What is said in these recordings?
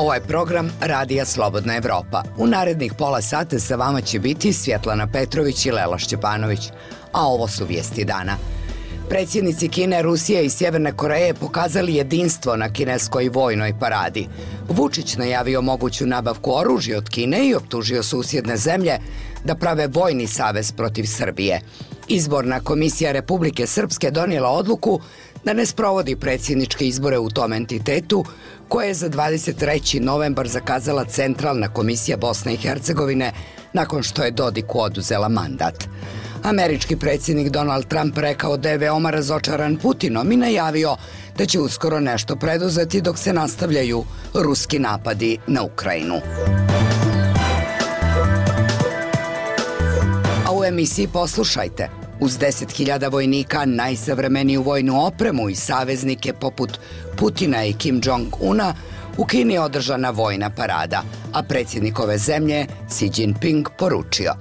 Ovo je program Radija Slobodna Evropa. U narednih pola sata sa vama će biti Svjetlana Petrović i Lela Šćepanović. A ovo su vijesti dana. Predsjednici Kine, Rusije i Sjeverne Koreje pokazali jedinstvo na kineskoj vojnoj paradi. Vučić najavio moguću nabavku oružja od Kine i optužio susjedne zemlje da prave vojni savez protiv Srbije. Izborna komisija Republike Srpske donijela odluku da ne sprovodi predsjedničke izbore u tom entitetu, koje je za 23. novembar zakazala Centralna komisija Bosne i Hercegovine nakon što je Dodiku oduzela mandat. Američki predsjednik Donald Trump rekao da je veoma razočaran Putinom i najavio da će uskoro nešto preduzeti dok se nastavljaju ruski napadi na Ukrajinu. A u emisiji poslušajte. Uz 10.000 vojnika, najsavremeniju vojnu opremu i saveznike poput Putina i Kim Jong-una, u Kini je održana vojna parada, a predsjednik ove zemlje, Xi Jinping, poručio: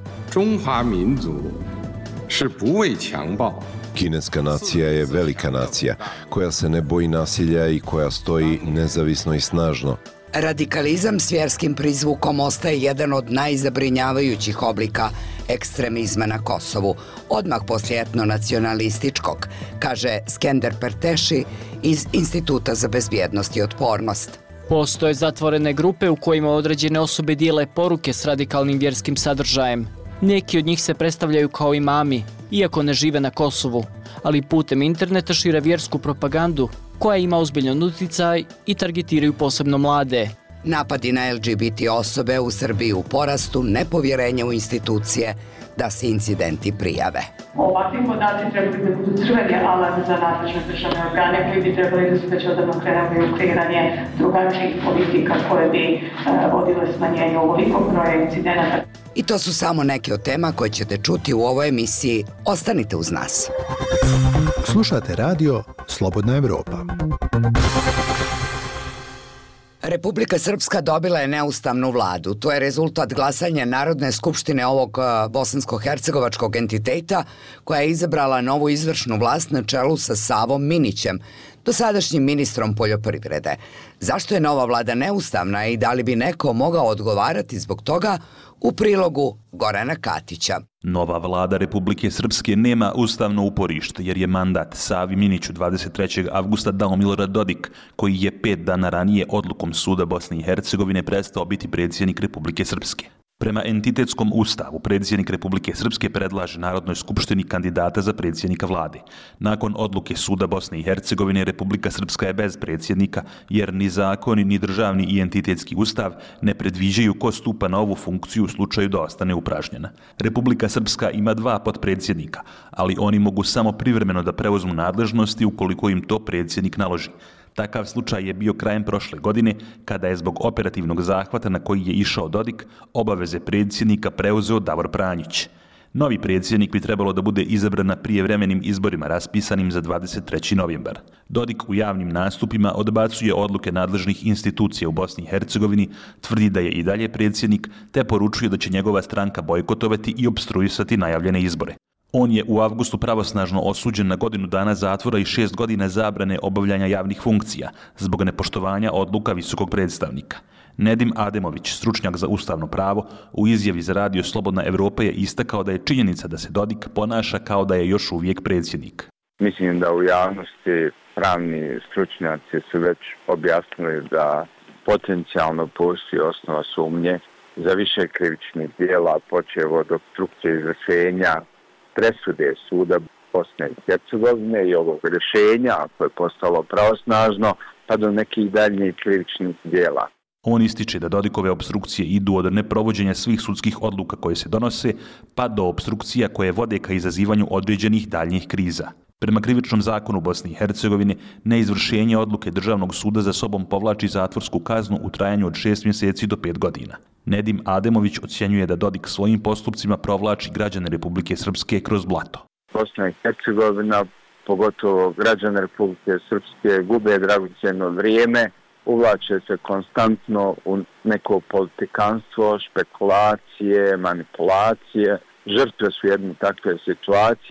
Kineska nacija je velika nacija, koja se ne boji nasilja i koja stoji nezavisno i snažno. Radikalizam s vjerskim prizvukom ostaje jedan od najzabrinjavajućih oblika ekstremizma na Kosovu, odmah poslije etnonacionalističkog, kaže Skender Perteši iz Instituta za bezbjednost i otpornost. Postoje zatvorene grupe u kojima određene osobe dijele poruke s radikalnim vjerskim sadržajem. Neki od njih se predstavljaju kao imami, iako ne žive na Kosovu, ali putem interneta šire vjersku propagandu koja ima ozbiljan utjecaj i targetiraju posebno mlade. Napadi na LGBT osobe u Srbiji u porastu, nepovjerenje u institucije da se incidenti prijave. Ovakvi podaci trebali da budu crveni alarm za nadležne državne organe koji bi trebali da se već odavno krenuli u kreiranje drugačijih politika koje bi vodile smanjenju ovolikog broja incidenata. I to su samo neke od tema koje ćete čuti u ovoj emisiji. Ostanite uz nas. Slušate radio Slobodna Evropa. Republika Srpska dobila je neustavnu vladu. To je rezultat glasanja Narodne skupštine ovog bosansko-hercegovačkog entiteta, koja je izabrala novu izvršnu vlast na čelu sa Savom Minićem, dosadašnjim ministrom poljoprivrede. Zašto je nova vlada neustavna i da li bi neko mogao odgovarati zbog toga, u prilogu Gorana Katića. Nova vlada Republike Srpske nema ustavno uporište jer je mandat Savi Miniću 23. avgusta dao Milorad Dodik, koji je 5 dana ranije odlukom Suda Bosne i Hercegovine prestao biti predsjednik Republike Srpske. Prema entitetskom ustavu, predsjednik Republike Srpske predlaže Narodnoj skupštini kandidata za predsjednika vlade. Nakon odluke Suda Bosne i Hercegovine, Republika Srpska je bez predsjednika, jer ni zakoni, ni državni i entitetski ustav ne predviđaju ko stupa na ovu funkciju u slučaju da ostane upražnjena. Republika Srpska ima 2 potpredsjednika, ali oni mogu samo privremeno da preuzmu nadležnosti ukoliko im to predsjednik naloži. Takav slučaj je bio krajem prošle godine, kada je zbog operativnog zahvata na koji je išao Dodik, obaveze predsjednika preuzeo Davor Pranjić. Novi predsjednik bi trebalo da bude izabran na prijevremenim izborima raspisanim za 23. novembar. Dodik u javnim nastupima odbacuje odluke nadležnih institucija u Bosni i Hercegovini, tvrdi da je i dalje predsjednik, te poručuje da će njegova stranka bojkotovati i opstruisati najavljene izbore. On je u avgustu pravosnažno osuđen na 1 godinu dana zatvora i 6 godina zabrane obavljanja javnih funkcija zbog nepoštovanja odluka visokog predstavnika. Nedim Ademović, stručnjak za ustavno pravo, u izjavi za radio Slobodna Evropa je istakao da je činjenica da se Dodik ponaša kao da je još uvijek predsjednik. Mislim da u javnosti pravni stručnjaci su već objasnili da potencijalno postoji osnova sumnje za više krivičnih djela, počev od opstrukcije izvršenja presude Suda Bosne i Hercegovine i ovog rješenja koje je postalo pravosnažno, pa do nekih daljnjih krivičnih djela. On ističe da Dodikove opstrukcije idu od neprovođenja svih sudskih odluka koje se donose, pa do opstrukcija koje vode ka izazivanju određenih daljnjih kriza. Prema krivičnom zakonu Bosne i Hercegovine, neizvršenje odluke Državnog suda za sobom povlači zatvorsku kaznu u trajanju od 6 mjeseci do 5 godina. Nedim Ademović ocjenjuje da Dodik svojim postupcima provlači građane Republike Srpske kroz blato. Bosna i Hercegovina, pogotovo građane Republike Srpske, gube dragocjeno vrijeme, uvlače se konstantno u neko politikanstvo, špekulacije, manipulacije. Žrtve su jedne takve situacije.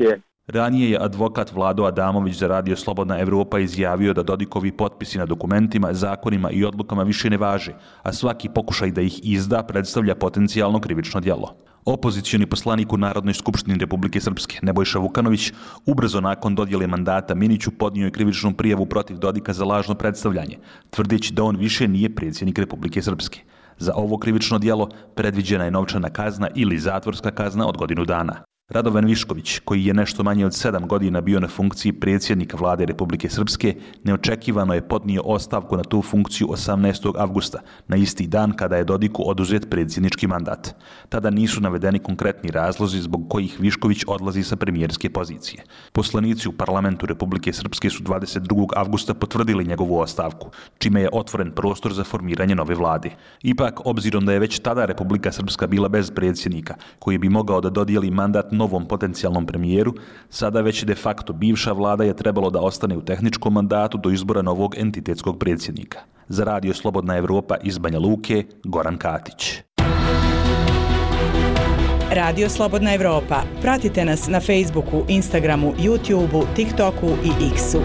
Ranije je advokat Vlado Adamović za Radio Slobodna Evropa izjavio da Dodikovi potpisi na dokumentima, zakonima i odlukama više ne važe, a svaki pokušaj da ih izda predstavlja potencijalno krivično djelo. Opozicioni poslanik u Narodnoj skupštini Republike Srpske, Nebojša Vukanović, ubrzo nakon dodjele mandata Miniću podnio je krivičnu prijavu protiv Dodika za lažno predstavljanje, tvrdeći da on više nije predsjednik Republike Srpske. Za ovo krivično djelo predviđena je novčana kazna ili zatvorska kazna od 1 godinu dana. Radovan Višković, koji je nešto manje od 7 godina bio na funkciji predsjednika Vlade Republike Srpske, neočekivano je podnio ostavku na tu funkciju 18. avgusta, na isti dan kada je Dodiku oduzet predsjednički mandat. Tada nisu navedeni konkretni razlozi zbog kojih Višković odlazi sa premijerske pozicije. Poslanici u parlamentu Republike Srpske su 22. avgusta potvrdili njegovu ostavku, čime je otvoren prostor za formiranje nove vlade. Ipak, obzirom da je već tada Republika Srpska bila bez predsjednika, koji bi mogao da dodijeli mandat novom potencijalnom premijeru, sada već de facto bivša vlada je trebalo da ostane u tehničkom mandatu do izbora novog entitetskog predsjednika. Za Radio Slobodna Evropa iz Banja Luke, Goran Katić. Radio Slobodna Evropa. Pratite nas na Facebooku, Instagramu, YouTubeu, TikToku i X-u.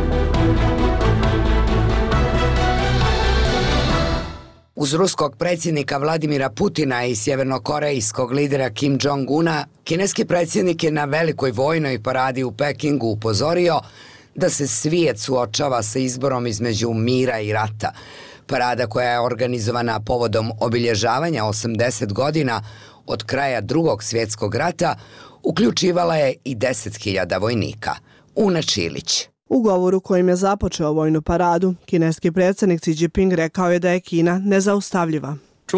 Uz ruskog predsjednika Vladimira Putina i sjevernokorejskog lidera Kim Jong-una, kineski predsjednik je na velikoj vojnoj paradi u Pekingu upozorio da se svijet suočava sa izborom između mira i rata. Parada koja je organizovana povodom obilježavanja 80 godina od kraja Drugog svjetskog rata uključivala je i 10.000 vojnika. Una Čilić. U govoru kojim je započeo vojnu paradu, kineski predsjednik Xi Jinping rekao je da je Kina nezaustavljiva.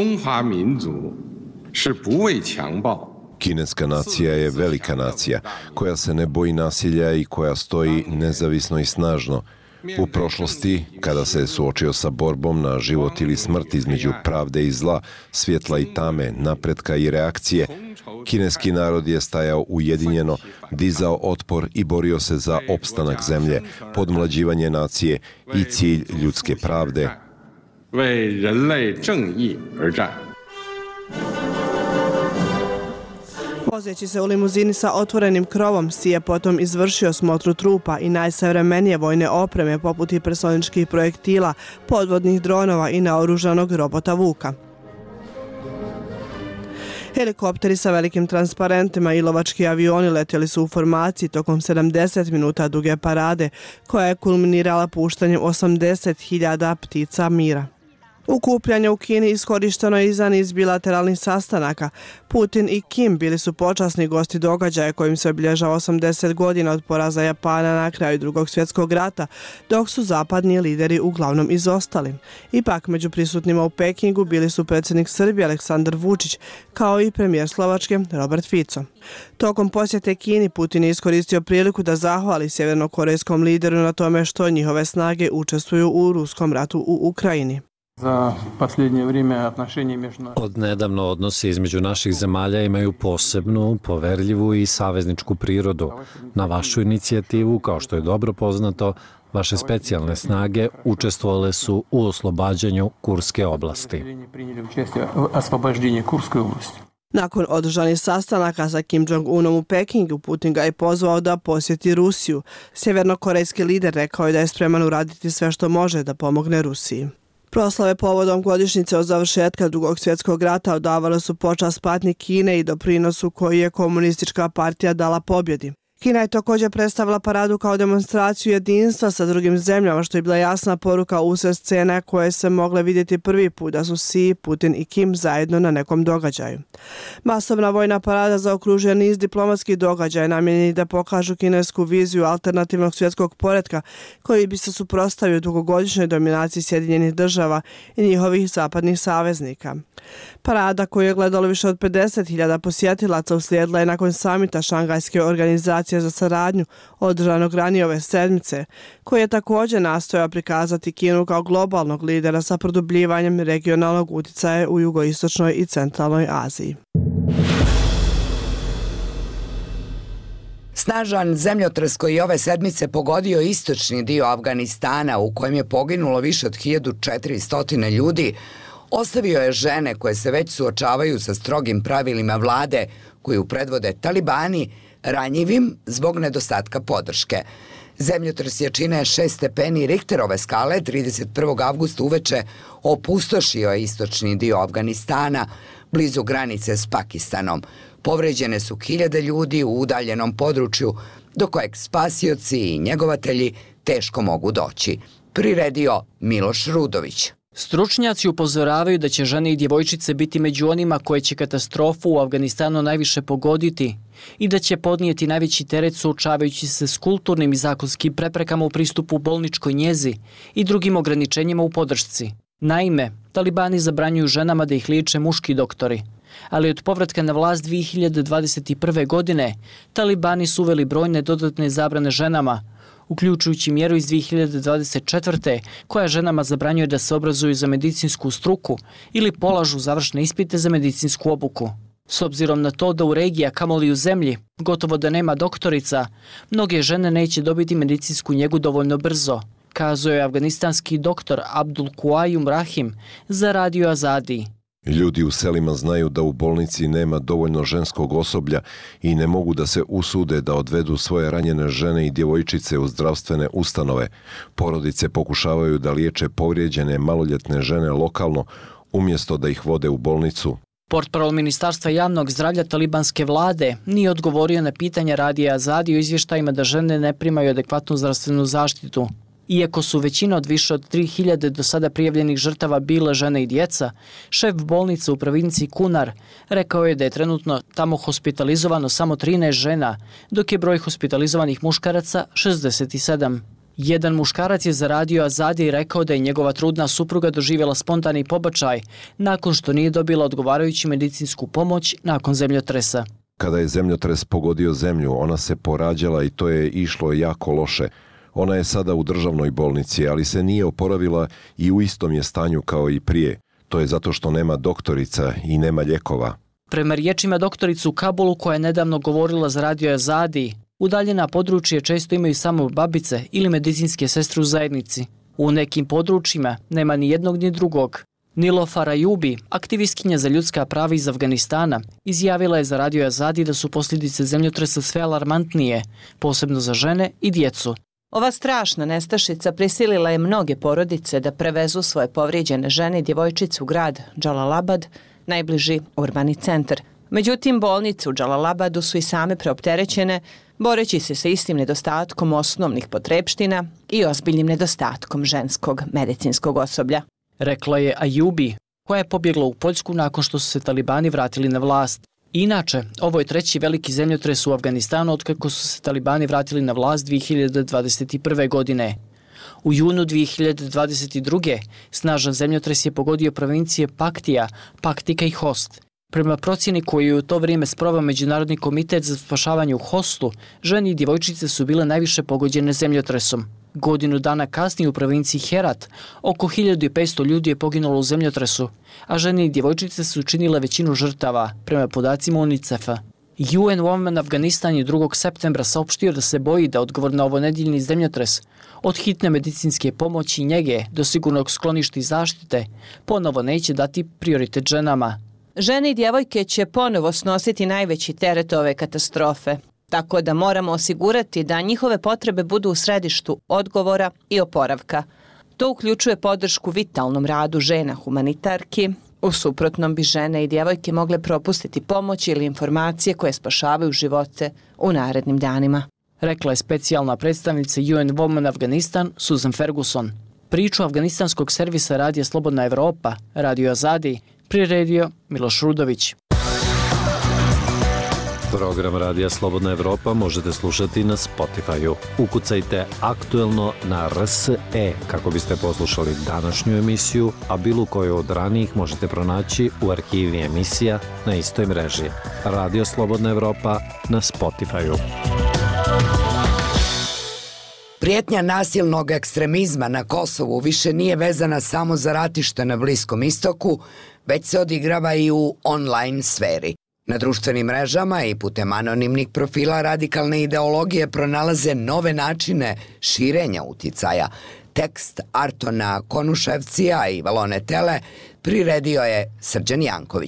Kineska nacija je velika nacija koja se ne boji nasilja i koja stoji nezavisno i snažno. U prošlosti, kada se je suočio sa borbom na život ili smrt između pravde i zla, svjetla i tame, napretka i reakcije, kineski narod je stajao ujedinjeno, dizao otpor i borio se za opstanak zemlje, podmlađivanje nacije i cilj ljudske pravde. Vozeći se u limuzini sa otvorenim krovom, Xi je potom izvršio smotru trupa i najsavremenije vojne opreme poput hipersoničkih projektila, podvodnih dronova i naoružanog robota Vuka. Helikopteri sa velikim transparentima i lovački avioni letjeli su u formaciji tokom 70 minuta duge parade, koja je kulminirala puštanjem 80.000 ptica mira. Okupljanje u Kini iskorišteno je i za niz bilateralnih sastanaka. Putin i Kim bili su počasni gosti događaja kojim se obilježava 80 godina od poraza Japana na kraju Drugog svjetskog rata, dok su zapadni lideri uglavnom izostali. Ipak, među prisutnima u Pekingu bili su predsjednik Srbije Aleksandar Vučić, kao i premijer Slovačke Robert Fico. Tokom posjete Kini, Putin je iskoristio priliku da zahvali sjevernokorejskom lideru na tome što njihove snage učestvuju u ruskom ratu u Ukrajini. Od nedavno odnosi između naših zemalja imaju posebnu, poverljivu i savezničku prirodu. Na vašu inicijativu, kao što je dobro poznato, vaše specijalne snage učestvovale su u oslobađanju Kurske oblasti. Nakon održanih sastanaka sa Kim Jong-unom u Pekingu, Putin ga je pozvao da posjeti Rusiju. Sjevernokorejski lider rekao je da je spreman uraditi sve što može da pomogne Rusiji. Proslave povodom godišnjice od završetka Drugog svjetskog rata odavale su počast patnji Kine i doprinosu koji je komunistička partija dala pobjedi. Kina je također predstavila paradu kao demonstraciju jedinstva sa drugim zemljama, što je bila jasna poruka usred scene koje se mogle vidjeti prvi put da su Xi, Putin i Kim zajedno na nekom događaju. Masovna vojna parada zaokružuje niz diplomatskih događaja namijenjeni da pokažu kinesku viziju alternativnog svjetskog poretka koji bi se suprotstavio dugogodišnjoj dominaciji Sjedinjenih država i njihovih zapadnih saveznika. Parada koju je gledalo više od 50.000 posjetilaca uslijedila je nakon samita Šangajske organizacije za saradnju održanog ranije ove sedmice, koji je također nastojao prikazati Kinu kao globalnog lidera sa produbljivanjem regionalnog utjecaja u jugoistočnoj i centralnoj Aziji. Snažan zemljotres koji je ove sedmice pogodio istočni dio Afganistana, u kojem je poginulo više od 1400 ljudi, ostavio je žene koje se već suočavaju sa strogim pravilima vlade koju predvode talibani ranjivim zbog nedostatka podrške. Zemljotres jačine 6 stepeni Richterove skale 31. avgusta uveče opustošio je istočni dio Afganistana, blizu granice s Pakistanom. Povređene su hiljade ljudi u udaljenom području, do kojeg spasioci i njegovatelji teško mogu doći. Priredio Miloš Rudović. Stručnjaci upozoravaju da će žene i djevojčice biti među onima koje će katastrofu u Afganistanu najviše pogoditi i da će podnijeti najveći teret suočavajući se s kulturnim i zakonskim preprekama u pristupu bolničkoj njezi i drugim ograničenjima u podršci. Naime, talibani zabranjuju ženama da ih liječe muški doktori, ali od povratka na vlast 2021. godine talibani su uveli brojne dodatne zabrane ženama, uključujući mjeru iz 2024. koja ženama zabranjuje da se obrazuju za medicinsku struku ili polažu završne ispite za medicinsku obuku. S obzirom na to da u regiji, a kamoli u zemlji, gotovo da nema doktorica, mnoge žene neće dobiti medicinsku njegu dovoljno brzo, kazao je afganistanski doktor Abdul Quayum Rahim za Radio Azadi. Ljudi u selima znaju da u bolnici nema dovoljno ženskog osoblja i ne mogu da se usude da odvedu svoje ranjene žene i djevojčice u zdravstvene ustanove. Porodice pokušavaju da liječe povrijeđene maloljetne žene lokalno, umjesto da ih vode u bolnicu. Portparol Ministarstva javnog zdravlja talibanske vlade nije odgovorio na pitanja Radija Azadi o izvještajima da žene ne primaju adekvatnu zdravstvenu zaštitu. Iako su većina od više od 3000 do sada prijavljenih žrtava bile žene i djeca, šef bolnice u provinciji Kunar rekao je da je trenutno tamo hospitalizovano samo 13 žena, dok je broj hospitalizovanih muškaraca 67. Jedan muškarac je za Radio Azadi rekao da je njegova trudna supruga doživjela spontani pobačaj nakon što nije dobila odgovarajuću medicinsku pomoć nakon zemljotresa. Kada je zemljotres pogodio zemlju, ona se porađala i to je išlo jako loše. Ona je sada u državnoj bolnici, ali se nije oporavila i u istom je stanju kao i prije. To je zato što nema doktorica i nema lijekova. Prema riječima doktoricu u Kabulu koja je nedavno govorila za Radio Azadi, udaljena područje često imaju samo babice ili medicinske sestre u zajednici. U nekim područjima nema ni jednog ni drugog. Nilofar Ayubi, aktivistkinja za ljudska prava iz Afganistana, izjavila je za Radio Azadi da su posljedice zemljotresa sve alarmantnije, posebno za žene i djecu. Ova strašna nestašica prisilila je mnoge porodice da prevezu svoje povrijeđene žene i djevojčice u grad Džalalabad, najbliži urbani centar. Međutim, bolnice u Džalalabadu su i same preopterećene, boreći se sa istim nedostatkom osnovnih potrepština i ozbiljnim nedostatkom ženskog medicinskog osoblja. Rekla je Ayubi, koja je pobjegla u Poljsku nakon što su se talibani vratili na vlast. Inače, ovo je treći veliki zemljotres u Afganistanu otkako su se talibani vratili na vlast 2021. godine. U junu 2022. snažan zemljotres je pogodio provincije Paktija, Paktika i Host. Prema procjeni koju je u to vrijeme sproveo Međunarodni komitet za spašavanje u Hostu, žene i djevojčice su bile najviše pogođene zemljotresom. Godinu dana kasnije u provinciji Herat oko 1500 ljudi je poginulo u zemljotresu, a žene i djevojčice su činile većinu žrtava, prema podacima UNICEF-a. UN Women Afganistan je 2. septembra saopštio da se boji da odgovor na ovonedjeljni zemljotres, od hitne medicinske pomoći i njege do sigurnog skloništa i zaštite, ponovo neće dati prioritet ženama. Žene i djevojke će ponovo snositi najveći teret ove katastrofe, tako da moramo osigurati da njihove potrebe budu u središtu odgovora i oporavka. To uključuje podršku vitalnom radu žena humanitarki. U suprotnom bi žene i djevojke mogle propustiti pomoć ili informacije koje spašavaju živote u narednim danima. Rekla je specijalna predstavnica UN Women Afganistan Susan Ferguson. Priču afganistanskog servisa Radija Slobodna Evropa, Radio Azadi, priredio Miloš Rudović. Program Radija Slobodna Evropa možete slušati na Spotify-u. Ukucajte aktuelno na RSE kako biste poslušali današnju emisiju, a bilo koju od ranijih možete pronaći u arhivi emisija na istoj mreži. Radio Slobodna Evropa na Spotify-u. Prijetnja nasilnog ekstremizma na Kosovu više nije vezana samo za ratište na Bliskom istoku, već se odigrava i u online sferi. Na društvenim mrežama i putem anonimnih profila radikalne ideologije pronalaze nove načine širenja uticaja. Tekst Artona Konuševcija i Valone Tele priredio je Srđan Janković.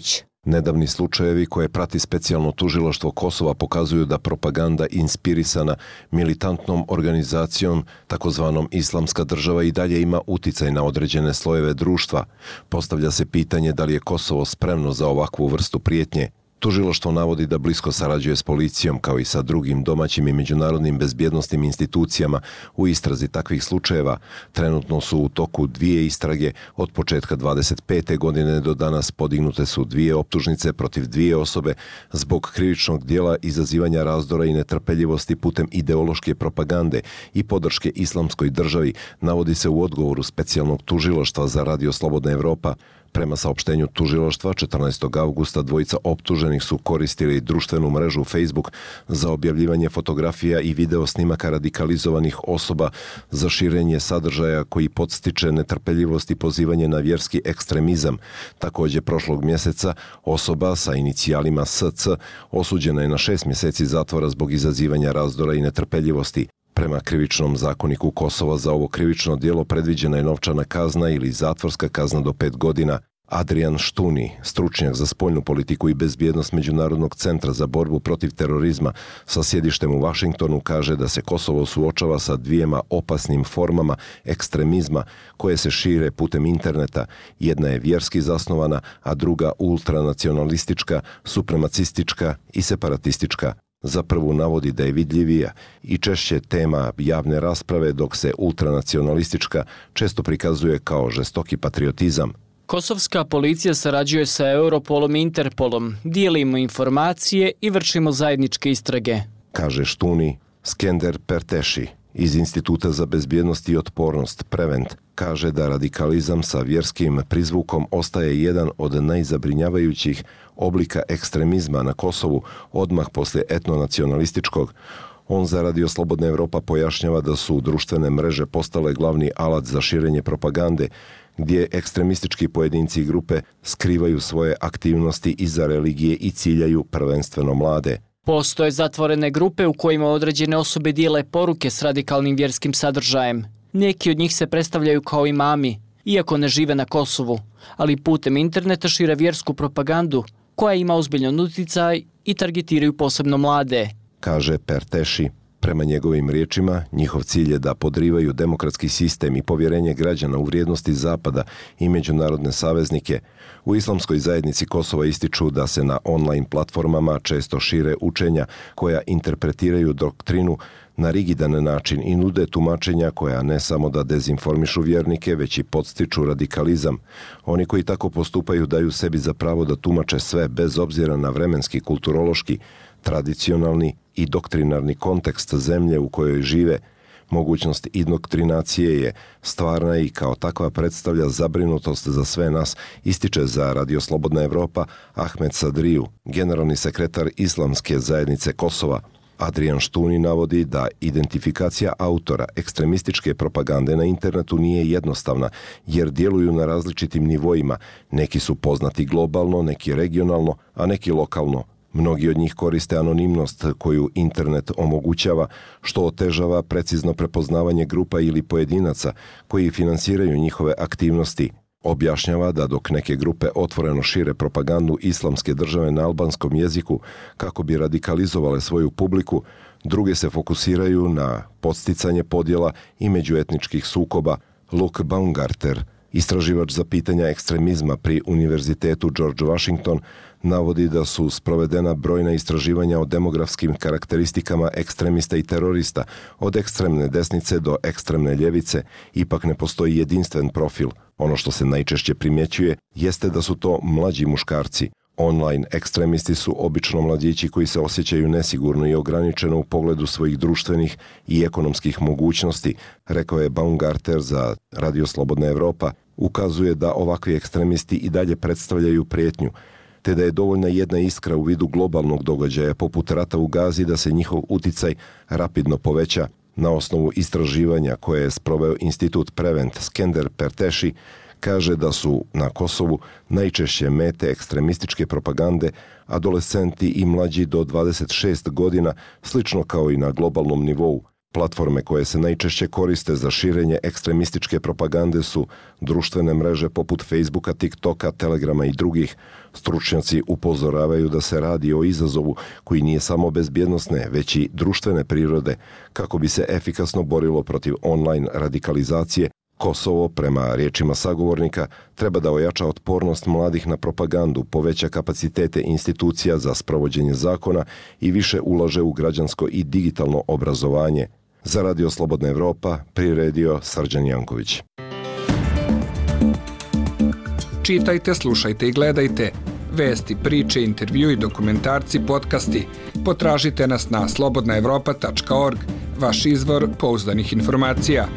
Nedavni slučajevi koje prati specijalno tužilaštvo Kosova pokazuju da propaganda inspirisana militantnom organizacijom, takozvanom Islamska država, i dalje ima uticaj na određene slojeve društva. Postavlja se pitanje da li je Kosovo spremno za ovakvu vrstu prijetnje. Tužilaštvo navodi da blisko sarađuje s policijom kao i sa drugim domaćim i međunarodnim bezbjednosnim institucijama u istrazi takvih slučajeva. Trenutno su u toku 2 istrage. Od početka 25. godine do danas podignute su 2 optužnice protiv 2 osobe zbog krivičnog dijela izazivanja razdora i netrpeljivosti putem ideološke propagande i podrške Islamskoj državi, navodi se u odgovoru specijalnog tužilaštva za Radio Slobodna Evropa. Prema saopštenju tužilaštva, 14. avgusta dvojica optuženih su koristili društvenu mrežu Facebook za objavljivanje fotografija i video snimaka radikalizovanih osoba za širenje sadržaja koji podstiče netrpeljivost i pozivanje na vjerski ekstremizam. Također, prošlog mjeseca osoba sa inicijalima SC osuđena je na 6 mjeseci zatvora zbog izazivanja razdora i netrpeljivosti. Prema krivičnom zakoniku Kosova za ovo krivično djelo predviđena je novčana kazna ili zatvorska kazna do 5 godina. Adrian Štuni, stručnjak za spoljnu politiku i bezbjednost Međunarodnog centra za borbu protiv terorizma sa sjedištem u Vašingtonu, kaže da se Kosovo suočava sa 2 opasnim formama ekstremizma koje se šire putem interneta. Jedna je vjerski zasnovana, a druga ultranacionalistička, supremacistička i separatistička. Za prvu navodi da je vidljivija i češće tema javne rasprave, dok se ultranacionalistička često prikazuje kao žestoki patriotizam. Kosovska policija sarađuje sa Europolom i Interpolom, dijelimo informacije i vršimo zajedničke istrage, kaže Štuni. Skender Perteši iz Instituta za bezbjednost i otpornost Prevent kaže da radikalizam sa vjerskim prizvukom ostaje jedan od najzabrinjavajućih oblika ekstremizma na Kosovu odmah poslije etnonacionalističkog. On za Radio Slobodna Evropa pojašnjava da su društvene mreže postale glavni alat za širenje propagande, gdje ekstremistički pojedinci i grupe skrivaju svoje aktivnosti iza religije i ciljaju prvenstveno mlade. Postoje zatvorene grupe u kojima određene osobe dijele poruke s radikalnim vjerskim sadržajem. Neki od njih se predstavljaju kao imami, iako ne žive na Kosovu, ali putem interneta šire vjersku propagandu koja ima ozbiljan uticaj i targetiraju posebno mlade, kaže Perteši. Prema njegovim riječima, njihov cilj je da podrivaju demokratski sistem i povjerenje građana u vrijednosti Zapada i međunarodne saveznike. U islamskoj zajednici Kosova ističu da se na online platformama često šire učenja koja interpretiraju doktrinu na rigidan način i nude tumačenja koja ne samo da dezinformišu vjernike, već i podstiču radikalizam. Oni koji tako postupaju daju sebi za pravo da tumače sve bez obzira na vremenski, kulturološki, tradicionalni i doktrinarni kontekst zemlje u kojoj žive. Mogućnost indoktrinacije je stvarna i kao takva predstavlja zabrinutost za sve nas, ističe za Radio Slobodna Evropa Ahmed Sadriju, generalni sekretar Islamske zajednice Kosova. Adrian Štuni navodi da identifikacija autora ekstremističke propagande na internetu nije jednostavna, jer djeluju na različitim nivoima. Neki su poznati globalno, neki regionalno, a neki lokalno. Mnogi od njih koriste anonimnost koju internet omogućava, što otežava precizno prepoznavanje grupa ili pojedinaca koji finansiraju njihove aktivnosti. Objašnjava da dok neke grupe otvoreno šire propagandu Islamske države na albanskom jeziku kako bi radikalizovale svoju publiku, druge se fokusiraju na podsticanje podjela i međuetničkih sukoba. Luke Baumgarter, istraživač za pitanja ekstremizma pri Univerzitetu George Washington, navodi da su sprovedena brojna istraživanja o demografskim karakteristikama ekstremista i terorista, od ekstremne desnice do ekstremne ljevice. Ipak ne postoji jedinstven profil. Ono što se najčešće primjećuje jeste da su to mlađi muškarci. Online ekstremisti su obično mladići koji se osjećaju nesigurno i ograničeno u pogledu svojih društvenih i ekonomskih mogućnosti, rekao je Baumgarter za Radio Slobodna Evropa. Ukazuje da ovakvi ekstremisti i dalje predstavljaju prijetnju, te da je dovoljna jedna iskra u vidu globalnog događaja poput rata u Gazi da se njihov uticaj rapidno poveća. Na osnovu istraživanja koje je sproveo Institut Prevent, Skender Perteši kaže da su na Kosovu najčešće mete ekstremističke propagande adolescenti i mlađi do 26 godina, slično kao i na globalnom nivou. Platforme koje se najčešće koriste za širenje ekstremističke propagande su društvene mreže poput Facebooka, TikToka, Telegrama i drugih. Stručnjaci upozoravaju da se radi o izazovu koji nije samo bezbjednosne, već i društvene prirode, kako bi se efikasno borilo protiv online radikalizacije. Kosovo, prema riječima sagovornika, treba da ojača otpornost mladih na propagandu, poveća kapacitete institucija za sprovođenje zakona i više ulaže u građansko i digitalno obrazovanje. Za Radio Slobodna Evropa priredio Srđan Janković. Čitajte, slušajte i gledajte. Vesti, priče, intervjui, dokumentarci, podcasti. Potražite nas na slobodnaevropa.org, vaš izvor pouzdanih informacija.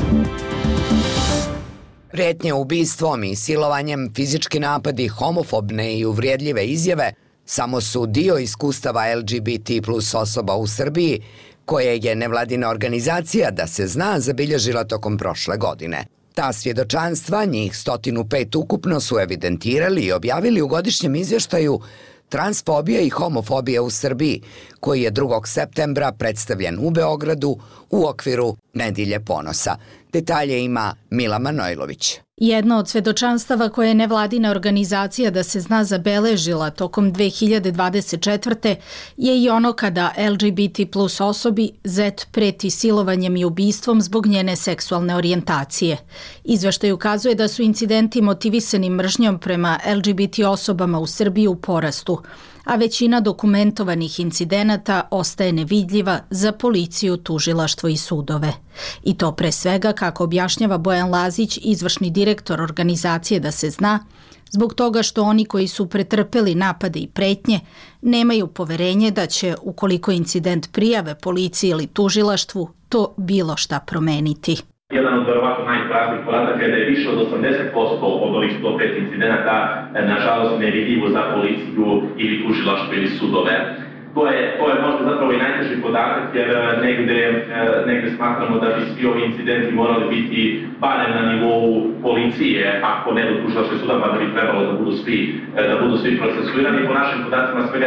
Pretnje ubistvom i silovanjem, fizički napadi, homofobne i uvrijedljive izjave samo su dio iskustava LGBT plus osoba u Srbiji, koje je nevladina organizacija Da se zna zabilježila tokom prošle godine. Ta svjedočanstva, njih 105 ukupno, su evidentirali i objavili u godišnjem izvještaju Transfobija i homofobija u Srbiji, koji je 2. septembra predstavljen u Beogradu u okviru Nedjelje ponosa. Detalje ima Mila Manojlović. Jedno od svedočanstava koje je nevladina organizacija Da se zna zabeležila tokom 2024. je i ono kada LGBT plus osobi Z preti silovanjem i ubistvom zbog njene seksualne orijentacije. Izveštaj ukazuje da su incidenti motivisani mržnjom prema LGBT osobama u Srbiji u porastu, a većina dokumentovanih incidenata ostaje nevidljiva za policiju, tužilaštvo i sudove. I to pre svega, kako objašnjava Bojan Lazić, izvršni direktor organizacije Da se zna, zbog toga što oni koji su pretrpeli napade i pretnje nemaju poverenje da će, ukoliko incident prijave policiji ili tužilaštvu, to bilo šta promeniti. Jedan od verovatno najstrašnijih podataka je da je više od 80% od ovih 105 incidenata nažalost nevidljivo za policiju ili tužilaštvo ili sudove. To je možda zapravo i najteži podatak, jer negde smatramo da bi svi ovi incidenti morali biti barem na nivou policije, ako ne do tužilaštva i sudova, da bi trebalo da budu svi procesuirani. Po našim podacima svega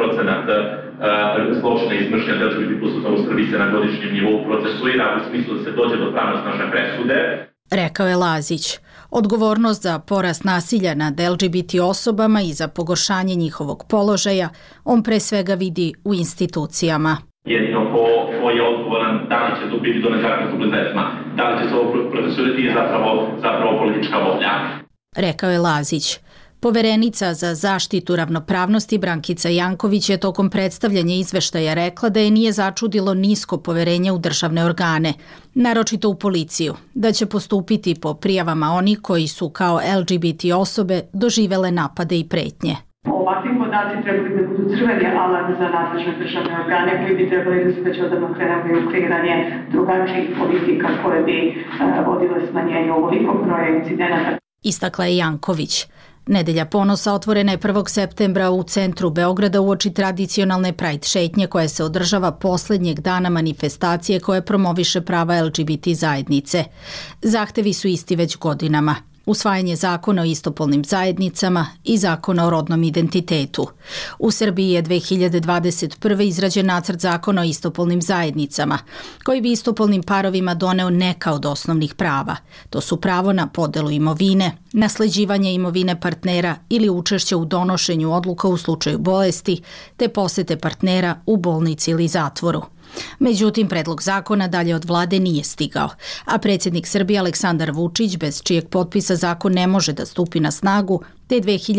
1% zločina iz mržnje LGBT plus u Srbiji se na godišnjem nivou procesuira u smislu da se dođe do pravnosnažne presude. Rekao je Lazić. Odgovornost za porast nasilja nad LGBT osobama i za pogoršanje njihovog položaja on pre svega vidi u institucijama. Jedino ko je odgovoran, da li će to biti do nezakonskog izvesma, da li će se ovo procesuirati je zapravo politička volja. Rekao je Lazić. Poverenica za zaštitu ravnopravnosti Brankica Janković je tokom predstavljanja izveštaja rekla da je nije začudilo nisko poverenje u državne organe, naročito u policiju, da će postupiti po prijavama onih koji su kao LGBT osobe doživele napade i pretnje. Ovakvi podaci trebali da budu crveni alarm za nadležne državne organe koji bi trebali da se već odavno krenuli u kreiranje drugačijih politika koje bi vodile smanjenju ovolikog broja incidenata. Istakla je Janković. Nedelja ponosa otvorena je 1. septembra u centru Beograda uoči tradicionalne Pride šetnje koja se održava poslednjeg dana manifestacije koje promoviše prava LGBT zajednice. Zahtevi su isti već godinama. Usvajanje zakona o istopolnim zajednicama i zakona o rodnom identitetu. U Srbiji je 2021. izrađen nacrt zakona o istopolnim zajednicama, koji bi istopolnim parovima doneo neka od osnovnih prava. To su pravo na podelu imovine, nasleđivanje imovine partnera ili učešće u donošenju odluka u slučaju bolesti, te posete partnera u bolnici ili zatvoru. Međutim, predlog zakona dalje od vlade nije stigao, a predsjednik Srbije Aleksandar Vučić, bez čijeg potpisa zakon ne može da stupi na snagu, te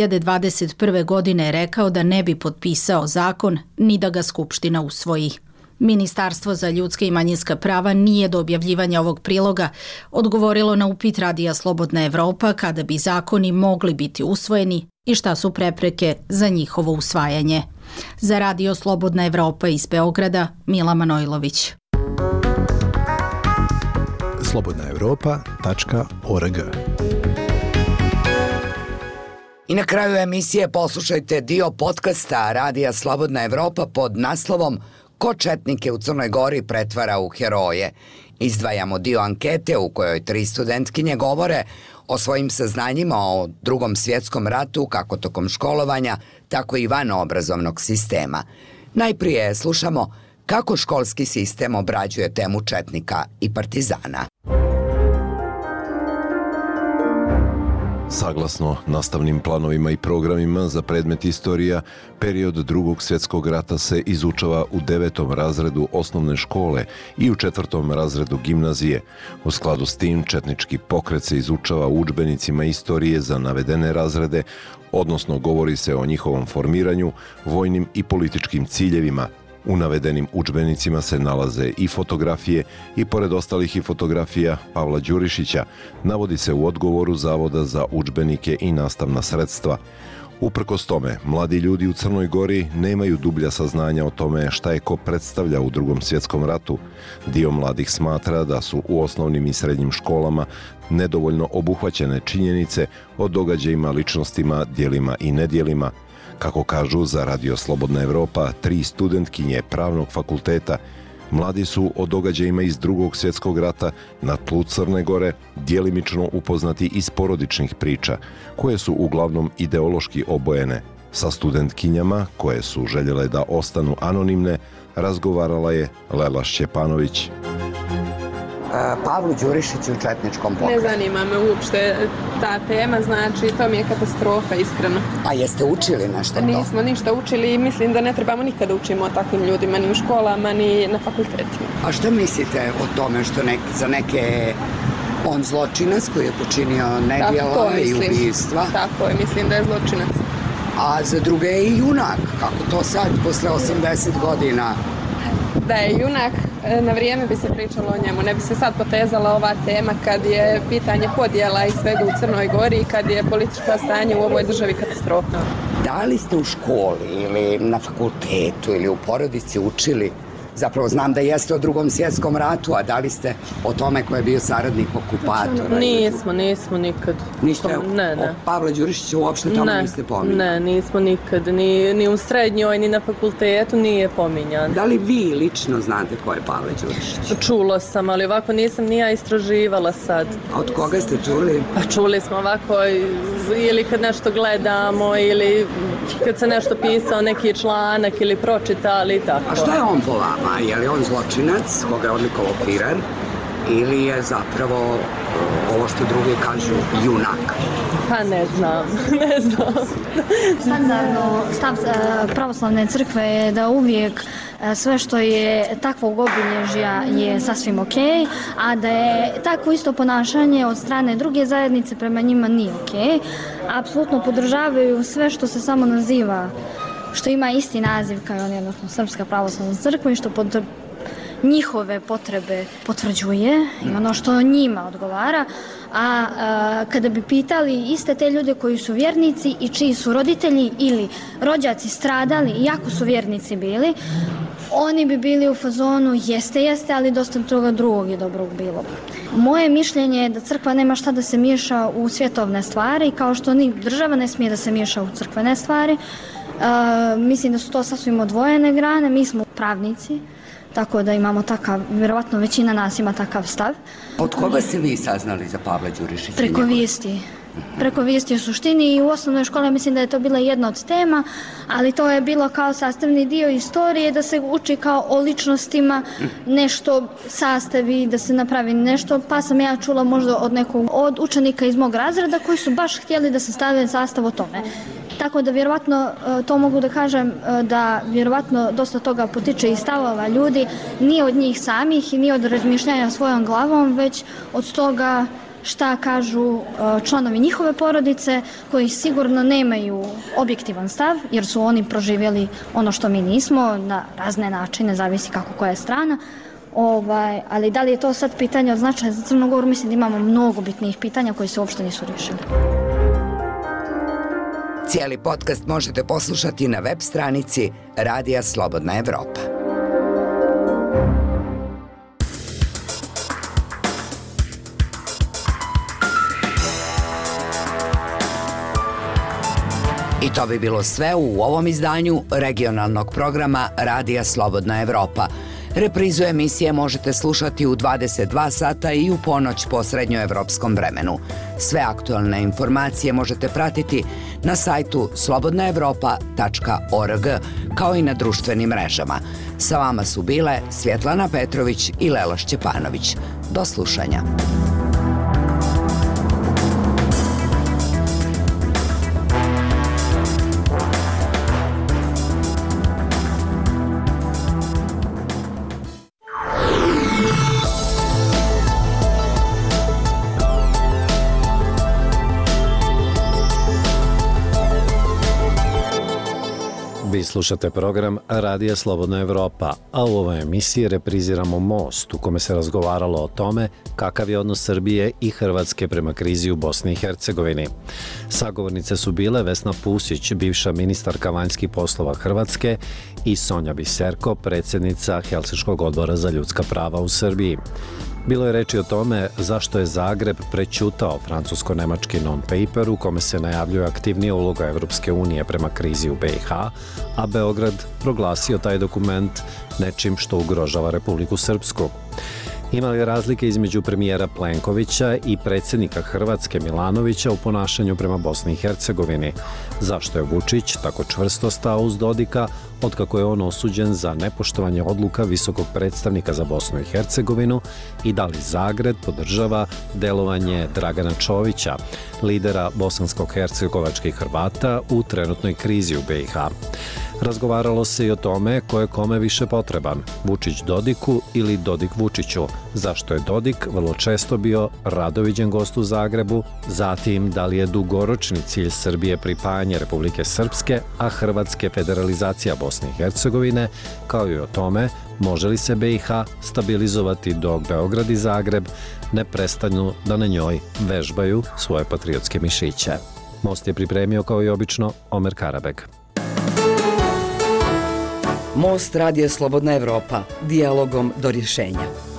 2021. godine je rekao da ne bi potpisao zakon ni da ga Skupština usvoji. Ministarstvo za ljudska i manjinska prava nije do objavljivanja ovog priloga odgovorilo na upit Radija Slobodna Evropa kada bi zakoni mogli biti usvojeni i šta su prepreke za njihovo usvajanje. Za Radio Slobodna Evropa iz Beograda, Mila Manojlović. slobodnaevropa.org. I na kraju emisije poslušajte dio podcasta Radija Slobodna Evropa pod naslovom Ko četnike u Crnoj Gori pretvara u heroje. Izdvajamo dio ankete u kojoj 3 studentkinje govore o svojim saznanjima o Drugom svjetskom ratu, kako tokom školovanja, tako i van obrazovnog sistema. Najprije slušamo kako školski sistem obrađuje temu četnika i partizana. Saglasno nastavnim planovima i programima za predmet istorija, period Drugog svjetskog rata se izučava u 9. razredu osnovne škole i u 4. razredu gimnazije. U skladu s tim, četnički pokret se izučava u udžbenicima istorije za navedene razrede, odnosno govori se o njihovom formiranju, vojnim i političkim ciljevima. U navedenim udžbenicima se nalaze i fotografije i pored ostalih i fotografija Pavla Đurišića, navodi se u odgovoru Zavoda za udžbenike i nastavna sredstva. Uprkos tome, mladi ljudi u Crnoj Gori nemaju dublja saznanja o tome šta je ko predstavlja u Drugom svjetskom ratu. Dio mladih smatra da su u osnovnim i srednjim školama nedovoljno obuhvaćene činjenice o događajima, ličnostima, djelima i nedjelima. Kako kažu za Radio Slobodna Evropa, 3 studentkinje Pravnog fakulteta, mladi su o događajima iz Drugog svjetskog rata na tlu Crne Gore djelimično upoznati iz porodičnih priča, koje su uglavnom ideološki obojene. Sa studentkinjama, koje su željele da ostanu anonimne, razgovarala je Lela Šćepanović. Pavlu Đurišiću u četničkom pokretu. Ne zanima me uopšte ta tema, znači to mi je katastrofa, iskreno. A jeste učili nešto to? Nismo ništa učili i mislim da ne trebamo nikada učimo o takvim ljudima, ni u školama, ni na fakultetima. A šta mislite o tome što za neke on zločinac koji je počinio nedjela i ubistva? Tako je, mislim da je zločinac. A za druge je i junak, kako to sad, posle 80 godina? Da je junak, na vrijeme bi se pričalo o njemu. Ne bi se sad potezala ova tema kad je pitanje podjela i svega u Crnoj Gori i kad je političko stanje u ovoj državi katastrofa. Da li ste u školi ili na fakultetu ili u porodici učili, zapravo znam da jeste o Drugom svjetskom ratu, a da li ste o tome ko je bio saradnik okupatora? Nismo nikad. Niste o Pavle Đurišiću uopšte tome niste pominjali? Ne, nismo nikad. Ni u srednjoj, ni na fakultetu nije pominjan. Da li vi lično znate ko je Pavle Đurišić? Čulo sam, ali ovako nisam ni ja istraživala sad. A od koga ste čuli? Pa čuli smo ovako ili kad nešto gledamo ili kad se nešto pisao neki članak ili pročitali i tako. A šta je on po vama? Je li on zločinac, koga je odlikovao Firer, ili je zapravo ovo što drugi kažu junak? Pa ne znam. Standardno stav pravoslavne crkve je da uvijek sve što je takvog obilježja je sasvim okej, a da je takvo isto ponašanje od strane druge zajednice prema njima nije okej. Apsolutno podržavaju sve što se samo naziva, što ima isti naziv kao i oni, odnosno Srpska pravoslavna crkva i što pod njihove potrebe potvrđuje i ono što njima odgovara. A kada bi pitali iste te ljude koji su vjernici i čiji su roditelji ili rođaci stradali, iako su vjernici bili, oni bi bili u fazonu jeste, ali dosta toga drugog i dobrog bilo. Moje mišljenje je da crkva nema šta da se miješa u svjetovne stvari, kao što ni država ne smije da se miješa u crkvene stvari. Mislim da su to sasvim odvojene grane, mi smo pravnici, tako da imamo takav, vjerovatno većina nas ima takav stav. Od koga ste vi saznali za Pavla Đurišića? Preko vijesti. Preko vijesti u suštini i u osnovnoj školi mislim da je to bila jedna od tema, ali to je bilo kao sastavni dio istorije, da se uči kao o ličnostima, nešto sastavi, da se napravi nešto, pa sam ja čula možda od nekog od učenika iz mog razreda koji su baš htjeli da se stave sastav o tome. Tako da vjerovatno to mogu da kažem da vjerovatno dosta toga potiče iz stavova ljudi, nije od njih samih i nije od razmišljanja svojom glavom, već od toga šta kažu članovi njihove porodice koji sigurno nemaju objektivan stav jer su oni proživjeli ono što mi nismo na razne načine, zavisi kako koja je strana. Ali da li je to sad pitanje od značaja za Crnu Goru, mislim da imamo mnogo bitnijih pitanja koji se uopšte nisu riješili. Cijeli podcast možete poslušati na web stranici Radija Slobodna Evropa. I to bi bilo sve u ovom izdanju regionalnog programa Radija Slobodna Evropa. Reprizu emisije možete slušati u 22 sata i u ponoć po srednjoevropskom vremenu. Sve aktualne informacije možete pratiti na sajtu slobodnaevropa.org, kao i na društvenim mrežama. Sa vama su bile Svjetlana Petrović i Lela Šćepanović. Do slušanja. Vi slušate program Radija Slobodna Evropa, a u ovoj emisiji repriziramo Most, u kome se razgovaralo o tome kakav je odnos Srbije i Hrvatske prema krizi u Bosni i Hercegovini. Sagovornice su bile Vesna Pusić, bivša ministarka vanjskih poslova Hrvatske, i Sonja Biserko, predsjednica Helsinškog odbora za ljudska prava u Srbiji. Bilo je reči o tome zašto je Zagreb prećutao francusko-nemački non-paper u kome se najavljuje aktivnija uloga Evropske unije prema krizi u BiH, a Beograd proglasio taj dokument nečim što ugrožava Republiku Srpsku. Ima li razlike između premijera Plenkovića i predsjednika Hrvatske Milanovića u ponašanju prema Bosni i Hercegovini? Zašto je Vučić tako čvrsto stao uz Dodika, otkako je on osuđen za nepoštovanje odluka visokog predstavnika za Bosnu i Hercegovinu, i da li Zagreb podržava delovanje Dragana Čovića, lidera bosansko-hercegovačkih Hrvata u trenutnoj krizi u BiH? Razgovaralo se i o tome ko je kome više potreban, Vučić Dodiku ili Dodik Vučiću, zašto je Dodik vrlo često bio rado viđen gost u Zagrebu, zatim da li je dugoročni cilj Srbije pripajanje Republike Srpske, a Hrvatske federalizacija Bosne i Hercegovine, kao i o tome može li se BiH stabilizovati dok Beograd i Zagreb ne prestanu da na njoj vežbaju svoje patriotske mišiće. Most je pripremio kao i obično Omer Karabeg. Most Radija Slobodna Evropa, dijalogom do rješenja.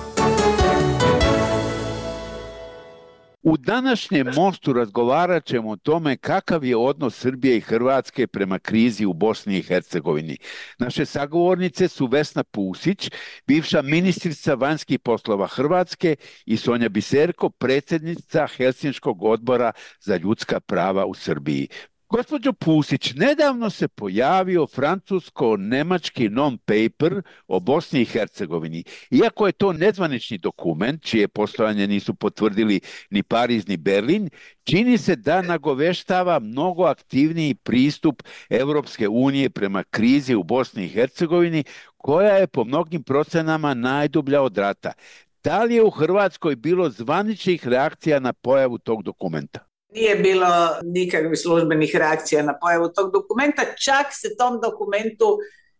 U današnjem Mostu razgovarat ćemo o tome kakav je odnos Srbije i Hrvatske prema krizi u Bosni i Hercegovini. Naše sagovornice su Vesna Pusić, bivša ministrica vanjskih poslova Hrvatske, i Sonja Biserko, predsjednica Helsinškog odbora za ljudska prava u Srbiji. Gospođo Pusić, nedavno se pojavio francusko-nemački non-paper o Bosni i Hercegovini. Iako je to nezvanični dokument, čije postojanje nisu potvrdili ni Pariz ni Berlin, čini se da nagoveštava mnogo aktivniji pristup Evropske unije prema krizi u Bosni i Hercegovini, koja je po mnogim procenama najdublja od rata. Da li je u Hrvatskoj bilo zvaničnih reakcija na pojavu tog dokumenta? Nije bilo nikakvih službenih reakcija na pojavu tog dokumenta, čak se tom dokumentu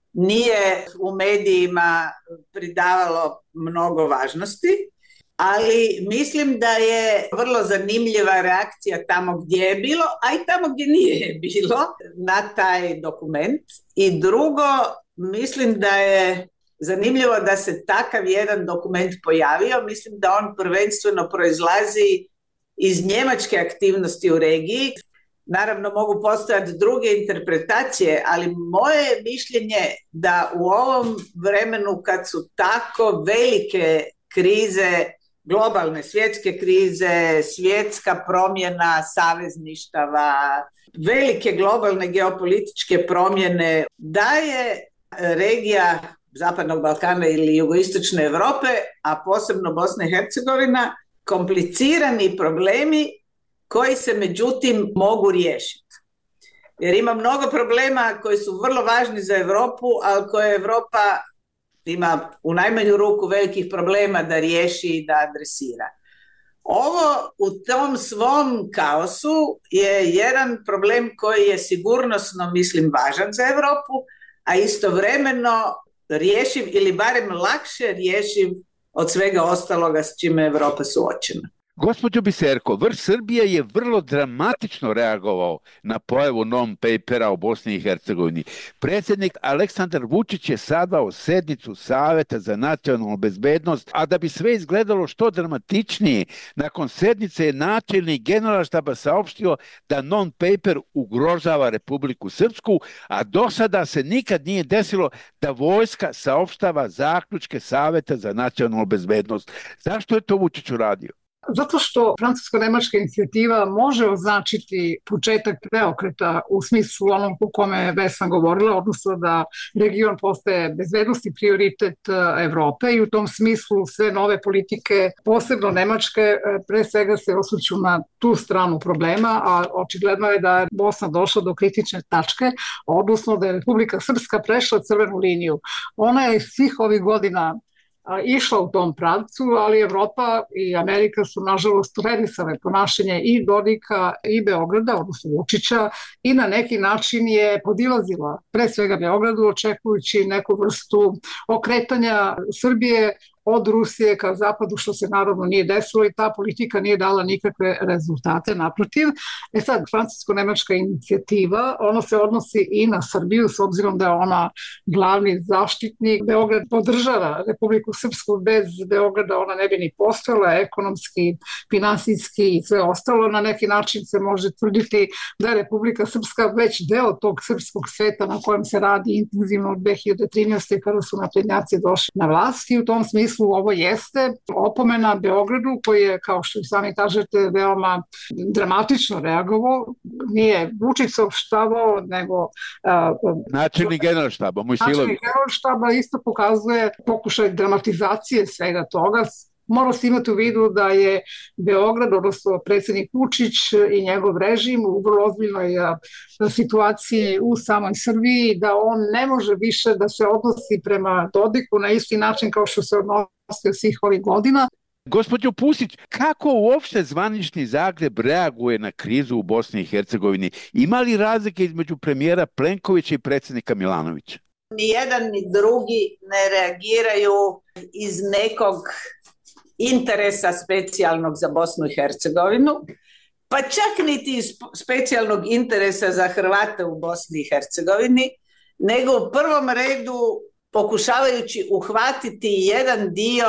nije u medijima pridavalo mnogo važnosti, ali mislim da je vrlo zanimljiva reakcija tamo gdje je bilo, a i tamo gdje nije bilo na taj dokument. I drugo, mislim da je zanimljivo da se takav jedan dokument pojavio. Mislim da on prvenstveno proizlazi iz njemačke aktivnosti u regiji. Naravno, mogu postojati druge interpretacije, ali moje mišljenje da u ovom vremenu kad su tako velike krize, globalne svjetske krize, svjetska promjena savezništava, velike globalne geopolitičke promjene, da je regija Zapadnog Balkana ili jugoistočne Europe, a posebno Bosna i Hercegovina, komplicirani problemi koji se međutim mogu riješiti. Jer ima mnogo problema koji su vrlo važni za Europu, ali koje Europa ima u najmanju ruku velikih problema da riješi i da adresira. Ovo u tom svom kaosu je jedan problem koji je sigurnosno, mislim, važan za Europu, a istovremeno rješiv ili barem lakše rješiv od svega ostaloga s čime je Europa suočena. Gospođo Biserko, vrh Srbije je vrlo dramatično reagovao na pojavu non-papera u Bosni i Hercegovini. Predsjednik Aleksandar Vučić je sazvao sednicu Saveta za nacionalnu bezbednost, a da bi sve izgledalo što dramatičnije, nakon sednice je načelnik Generalštaba saopštio da non-paper ugrožava Republiku Srpsku, a do sada se nikad nije desilo da vojska saopštava zaključke Saveta za nacionalnu bezbednost. Zašto je to Vučić uradio? Zato što francusko-nemačka inicijativa može označiti početak preokreta u smislu onom po kome je Vesna govorila, odnosno da region postaje bezbednosni prioritet Evrope i u tom smislu sve nove politike, posebno nemačke, pre svega se osvrću na tu stranu problema, a očigledno je da je Bosna došla do kritične tačke, odnosno da je Republika Srpska prešla crvenu liniju. Ona je svih ovih godina išla u tom pravcu, ali Evropa i Amerika su nažalost revisale ponašanje i Dodika i Beograda, odnosno Vučića, i na neki način je podilazila pre svega Beogradu, očekujući neku vrstu okretanja Srbije od Rusije ka zapadu, što se naravno nije desilo i ta politika nije dala nikakve rezultate, naprotiv. Sad, francusko-nemačka inicijativa, ona se odnosi i na Srbiju, s obzirom da je ona glavni zaštitnik. Beograd podržava Republiku Srpsku, bez Beograda ona ne bi ni postojala, ekonomski, finansijski i sve ostalo. Na neki način se može tvrditi da je Republika Srpska već deo tog srpskog sveta na kojem se radi intenzivno od 2013. kada su naprednjaci došli na vlast i u tom smislu ovo jeste opomena Beogradu koji je, kao što i sami kažete, veoma dramatično reagovao. Nije Vučić saopštavao, nego načelnik Generalštaba, Mojsilović. Načelnik Generalštaba isto pokazuje pokušaj dramatizacije svega toga. Mora se imati u vidu da je Beograd, odnosno predsjednik Vučić i njegov režim u vrlo ozbiljnoj situaciji u samoj Srbiji, da on ne može više da se odnosi prema Dodiku na isti način kao što se odnosio svih ovih godina. Gospođo Pusić, kako uopšte zvanični Zagreb reaguje na krizu u Bosni i Hercegovini? Ima li razlike između premijera Plenkovića i predsjednika Milanovića? Ni jedan ni drugi ne reagiraju iz nekog interesa specijalnog za Bosnu i Hercegovinu, pa čak niti iz specijalnog interesa za Hrvate u Bosni i Hercegovini, nego u prvom redu pokušavajući uhvatiti jedan dio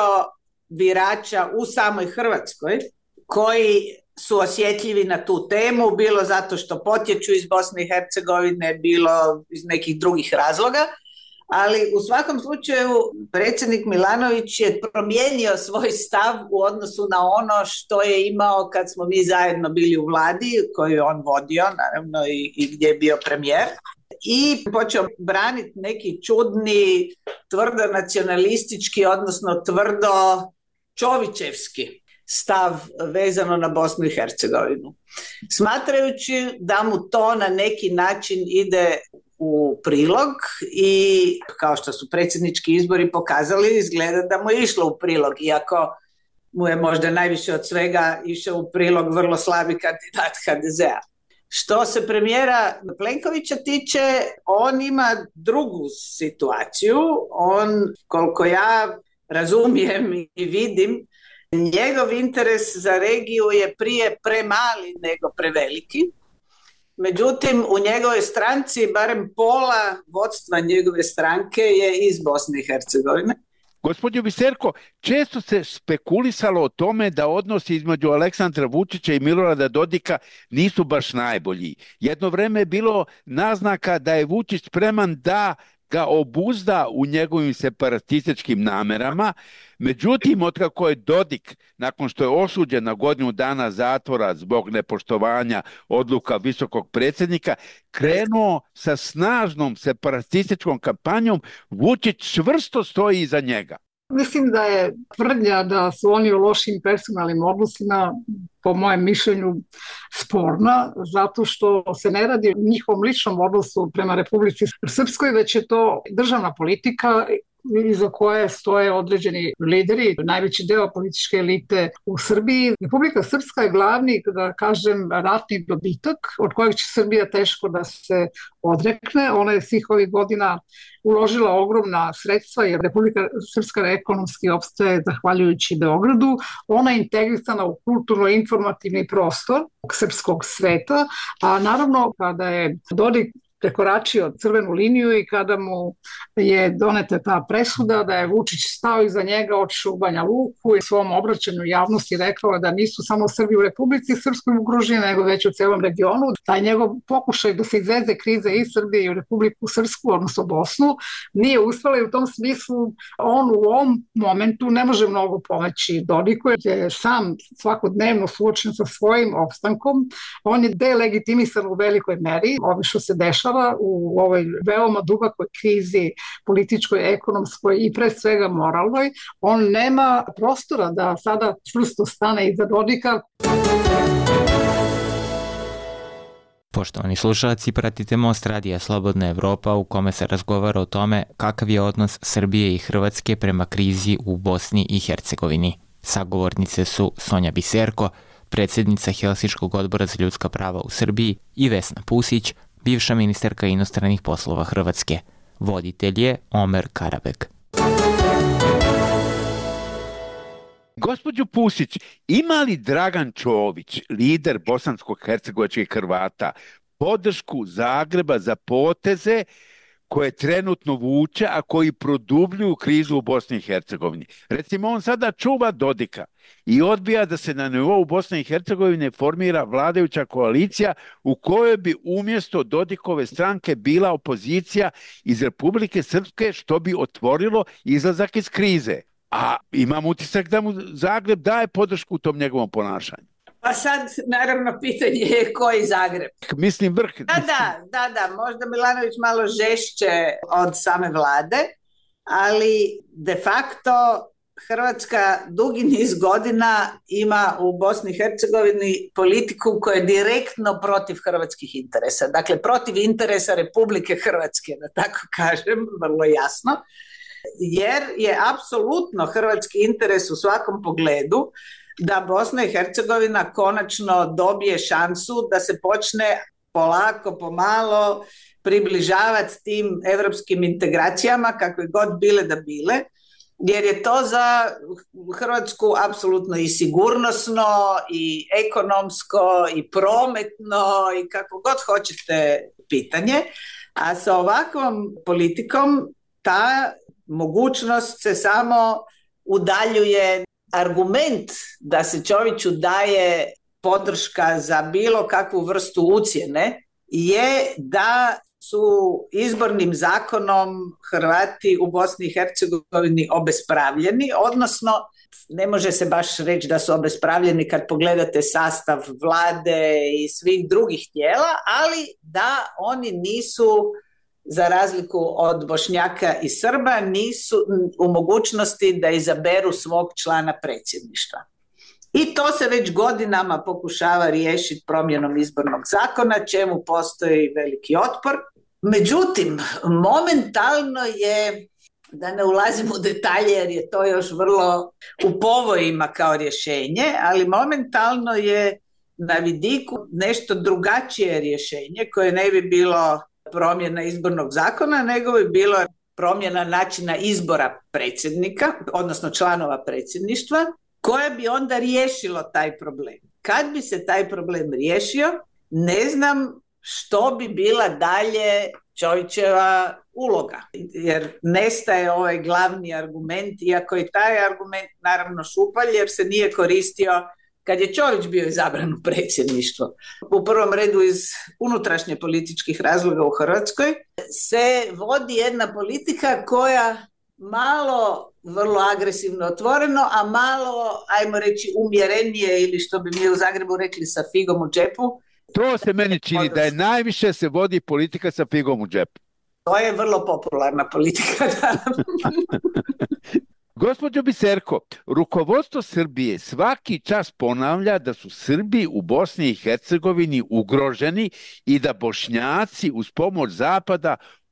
birača u samoj Hrvatskoj koji su osjetljivi na tu temu, bilo zato što potječu iz Bosne i Hercegovine, bilo iz nekih drugih razloga. Ali u svakom slučaju predsjednik Milanović je promijenio svoj stav u odnosu na ono što je imao kad smo mi zajedno bili u vladi, koju je on vodio, naravno i gdje je bio premijer. I počeo braniti neki čudni, tvrdo nacionalistički, odnosno tvrdo čovićevski stav vezano na Bosnu i Hercegovinu. Smatrajući da mu to na neki način ide u prilog i kao što su predsjednički izbori pokazali, izgleda da mu je išlo u prilog, iako mu je možda najviše od svega išao u prilog vrlo slabi kandidat HDZ-a. Što se premijera Plenkovića tiče, on ima drugu situaciju. On, koliko ja razumijem i vidim, njegov interes za regiju je prije premali nego preveliki. Međutim, u njegovoj stranci barem pola vodstva njegove stranke je iz Bosne i Hercegovine. Gospođo Biserko, često se spekulisalo o tome da odnosi između Aleksandra Vučića i Milorada Dodika nisu baš najbolji. Jedno vreme je bilo naznaka da je Vučić spreman da ga obuzda u njegovim separatističkim namerama. Međutim, otkako je Dodik, nakon što je osuđen na godinu dana zatvora zbog nepoštovanja odluka visokog predsjednika, krenuo sa snažnom separatističkom kampanjom, Vučić čvrsto stoji iza njega. Mislim da je tvrdnja da su oni u lošim personalnim odnosima, po mojem mišljenju, sporna, zato što se ne radi o njihovom ličnom odnosu prema Republici Srpskoj, već je to državna politika iza koje stoje određeni lideri, najveći deo političke elite u Srbiji. Republika Srpska je glavni, da kažem, ratni dobitak od kojeg će Srbija teško da se odrekne. Ona je svih ovih godina uložila ogromna sredstva jer Republika Srpska ekonomski opstaje zahvaljujući Beogradu. Ona je integrisana u kulturno-informativni prostor srpskog sveta, a naravno kada je Dodik prekoračio crvenu liniju i kada mu je doneta ta presuda da je Vučić stao iza njega, otišao u Banja Luku i svom obraćanju javnosti rekao da nisu samo Srbi u Republici Srpskoj ugroženi, nego već u celom regionu. Taj njegov pokušaj da se izveze krize iz Srbije i u Republiku Srpsku, odnosno Bosnu, nije uspela i u tom smislu on u ovom momentu ne može mnogo pomoći Dodiku, jer je sam svakodnevno suočen sa svojim opstankom. On je delegitimisan u velikoj meri, ovo što se dešava u ovoj veoma dubokoj krizi političkoj, ekonomskoj i pre svega moralnoj. On nema prostora da sada čvrsto stane iza Dodika. Poštovani slušalci, pratite Most radija Slobodna Evropa u kome se razgovara o tome kakav je odnos Srbije i Hrvatske prema krizi u Bosni i Hercegovini. Sagovornice su Sonja Biserko, predsjednica Helsinškog odbora za ljudska prava u Srbiji, i Vesna Pusić, bivša ministarka inostranih poslova Hrvatske. Voditelj je Omer Karabek. Gospođo Pusić, ima li Dragan Čović, lider bosansko-hercegovačkih Hrvata, podršku Zagreba za poteze koje trenutno vuče, a koji produbljuju krizu u Bosni i Hercegovini? Recimo, on sada čuva Dodika i odbija da se na nivou Bosne i Hercegovine formira vladajuća koalicija u kojoj bi umjesto Dodikove stranke bila opozicija iz Republike Srpske, što bi otvorilo izlazak iz krize. A imam utisak da mu Zagreb daje podršku u tom njegovom ponašanju. Pa sad, naravno, pitanje je koji Zagreb. Mislim vrh. Da, možda Milanović malo žešće od same vlade, ali de facto Hrvatska dugi niz godina ima u Bosni i Hercegovini politiku koja je direktno protiv hrvatskih interesa. Dakle, protiv interesa Republike Hrvatske, da tako kažem, vrlo jasno. Jer je apsolutno hrvatski interes u svakom pogledu da Bosna i Hercegovina konačno dobije šansu da se počne polako, pomalo približavati tim evropskim integracijama, kakve god bile da bile, jer je to za Hrvatsku apsolutno i sigurnosno, i ekonomsko, i prometno, i kako god hoćete pitanje. A sa ovakvom politikom ta mogućnost se samo udaljuje. Argument da se Čoviću daje podrška za bilo kakvu vrstu ucjene je da su izbornim zakonom Hrvati u Bosni i Hercegovini obespravljeni, odnosno ne može se baš reći da su obespravljeni kad pogledate sastav vlade i svih drugih tijela, ali da oni nisu, za razliku od Bošnjaka i Srba, nisu u mogućnosti da izaberu svog člana predsjedništva. I to se već godinama pokušava riješiti promjenom izbornog zakona, čemu postoji veliki otpor. Međutim, momentalno je, da ne ulazim u detalje jer je to još vrlo u povojima kao rješenje, ali momentalno je na vidiku nešto drugačije rješenje koje ne bi bilo promjena izbornog zakona, nego bi bilo promjena načina izbora predsjednika, odnosno članova predsjedništva, koje bi onda riješilo taj problem. Kad bi se taj problem riješio, ne znam što bi bila dalje Čovićeva uloga, jer nestaje ovaj glavni argument, iako je taj argument naravno šupalj, jer se nije koristio kad je Čović bio izabran u predsjedništvo. U prvom redu iz unutrašnje političkih razloga u Hrvatskoj se vodi jedna politika koja malo vrlo agresivno otvoreno, a malo, ajmo reći, umjerenije, ili što bi mi u Zagrebu rekli, sa figom u džepu. To se meni čini da je najviše se vodi politika sa figom u džepu. To je vrlo popularna politika. Gospođo Biserko, rukovodstvo Srbije svaki čas ponavlja da su Srbi u Bosni i Hercegovini ugroženi i da Bošnjaci uz pomoć Zapada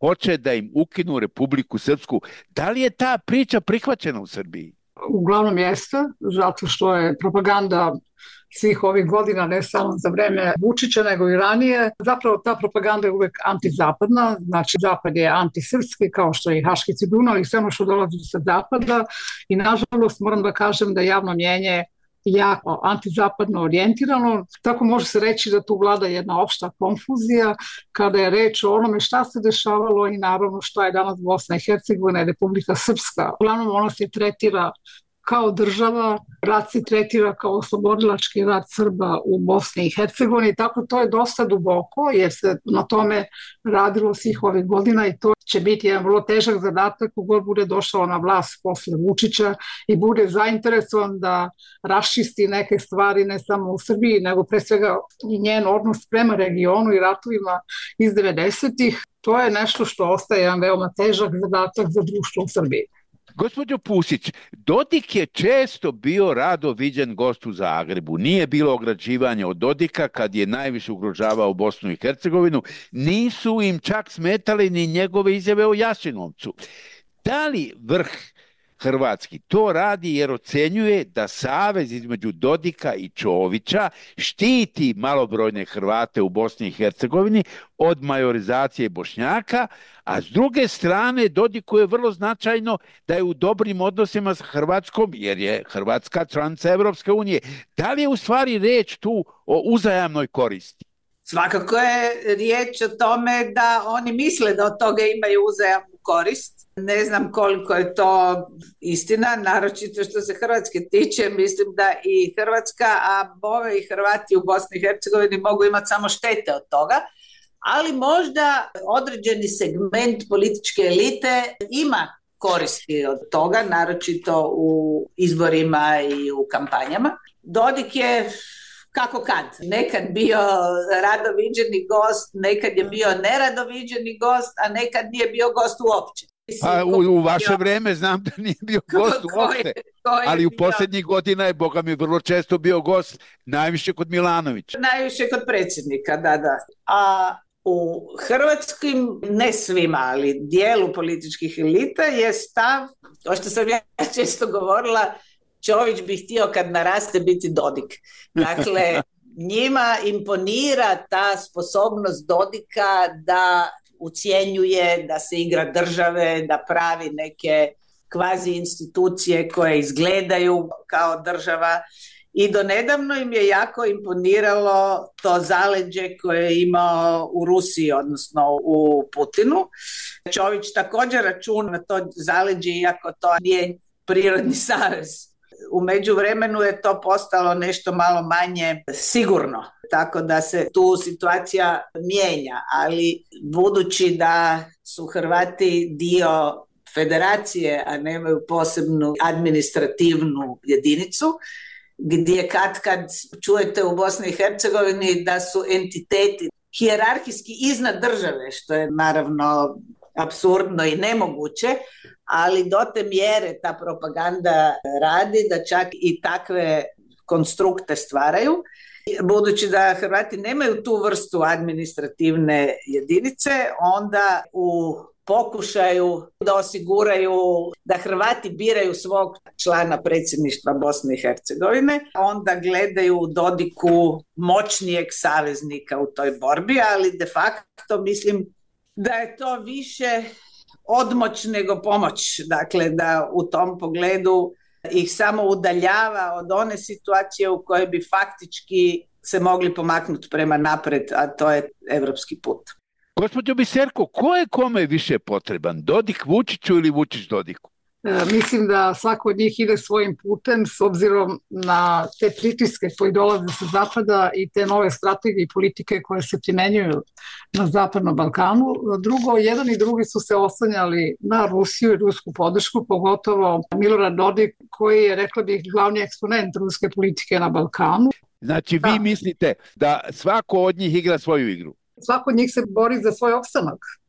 hoće da im ukinu Republiku Srpsku. Da li je ta priča prihvaćena u Srbiji? Uglavnom jeste, zato što je propaganda svih ovih godina, ne samo za vreme Vučića, nego i ranije. Zapravo ta propaganda je uvek antizapadna, znači zapad je antisrpski, kao što je i Haški tribunal i sve ono što dolazi sa zapada. I nažalost moram da kažem da javno mnjenje jako antizapadno orijentirano, tako može se reći da tu vlada jedna opšta konfuzija kada je reč o onome šta se dešavalo i naravno šta je danas Bosna i Hercegovina i Republika Srpska. Uglavnom ona se tretira kao država, rat se tretira kao oslobodilački rat Srba u Bosni i Hercegovini, tako to je dosta duboko jer se na tome radilo svih ovih godina i to će biti jedan vrlo težak zadatak kogod bude došao na vlast posle Vučića i bude zainteresovan da raščisti neke stvari ne samo u Srbiji, nego pre svega i njen odnos prema regionu i ratovima iz 90-ih. To je nešto što ostaje jedan veoma težak zadatak za društvo u Srbiji. Gospođo Pusić, Dodik je često bio rado viđen gost u Zagrebu. Nije bilo ograđivanja od Dodika kad je najviše ugrožavao Bosnu i Hercegovinu. Nisu im čak smetali ni njegove izjave o Jasenovcu. Da li vrh hrvatski to radi jer ocenjuje da savez između Dodika i Čovića štiti malobrojne Hrvate u Bosni i Hercegovini od majorizacije Bošnjaka, a s druge strane Dodiku je vrlo značajno da je u dobrim odnosima sa Hrvatskom jer je Hrvatska članica Evropske unije. Da li je u stvari reč tu o uzajamnoj koristi? Svakako je riječ o tome da oni misle da od toga imaju uzajamnu korist. Ne znam koliko je to istina, naročito što se Hrvatske tiče, mislim da i Hrvatska, a bove i Hrvati u Bosni i Hercegovini mogu imati samo štete od toga, ali možda određeni segment političke elite ima koristi od toga, naročito u izborima i u kampanjama. Dodik je kako kad. Nekad bio radoviđeni gost, nekad je bio neradoviđeni gost, a nekad nije bio gost uopće. Pa u vaše vreme znam da nije bio gost uopšte, ali u posljednjih godina je, boga mi, vrlo često bio gost, najviše kod Milanovića. Najviše kod predsjednika, da. A u hrvatskim, ne svima, ali dijelu političkih elita je stav, to što sam ja često govorila, Čović bi htio kad naraste biti Dodik. Dakle, njima imponira ta sposobnost Dodika da ucjenjuje, da se igra države, da pravi neke kvazi institucije koje izgledaju kao država. I donedavno im je jako imponiralo to zaleđe koje je imao u Rusiji, odnosno u Putinu. Čović također računa na to zaleđe, iako to nije prirodni savez. U međuvremenu je to postalo nešto malo manje sigurno, tako da se tu situacija mijenja, ali budući da su Hrvati dio federacije, a nemaju posebnu administrativnu jedinicu, gdje kad čujete u Bosni i Hercegovini da su entiteti hijerarhijski iznad države, što je naravno apsurdno i nemoguće, ali do te mjere ta propaganda radi da čak i takve konstrukte stvaraju. Budući da Hrvati nemaju tu vrstu administrativne jedinice, onda u pokušaju da osiguraju da Hrvati biraju svog člana predsjedništva Bosne i Hercegovine, onda gledaju u Dodiku moćnijeg saveznika u toj borbi, ali de facto mislim da je to više odmoć nego pomoć, dakle da u tom pogledu ih samo udaljava od one situacije u kojoj bi faktički se mogli pomaknuti prema napred, a to je evropski put. Gospođo Biserko, ko je kome više potreban? Dodik Vučiću ili Vučić Dodiku? Mislim da svako od njih ide svojim putem s obzirom na te pritiske koji dolaze sa zapada i te nove strategije i politike koje se primenjuju na Zapadnom Balkanu. Drugo, jedan i drugi su se oslanjali na Rusiju i rusku podršku, pogotovo Milorad Dodik koji je, rekla bih, glavni eksponent ruske politike na Balkanu. Znači vi mislite da svako od njih igra svoju igru? Svako od njih se bori za svoj opstanak.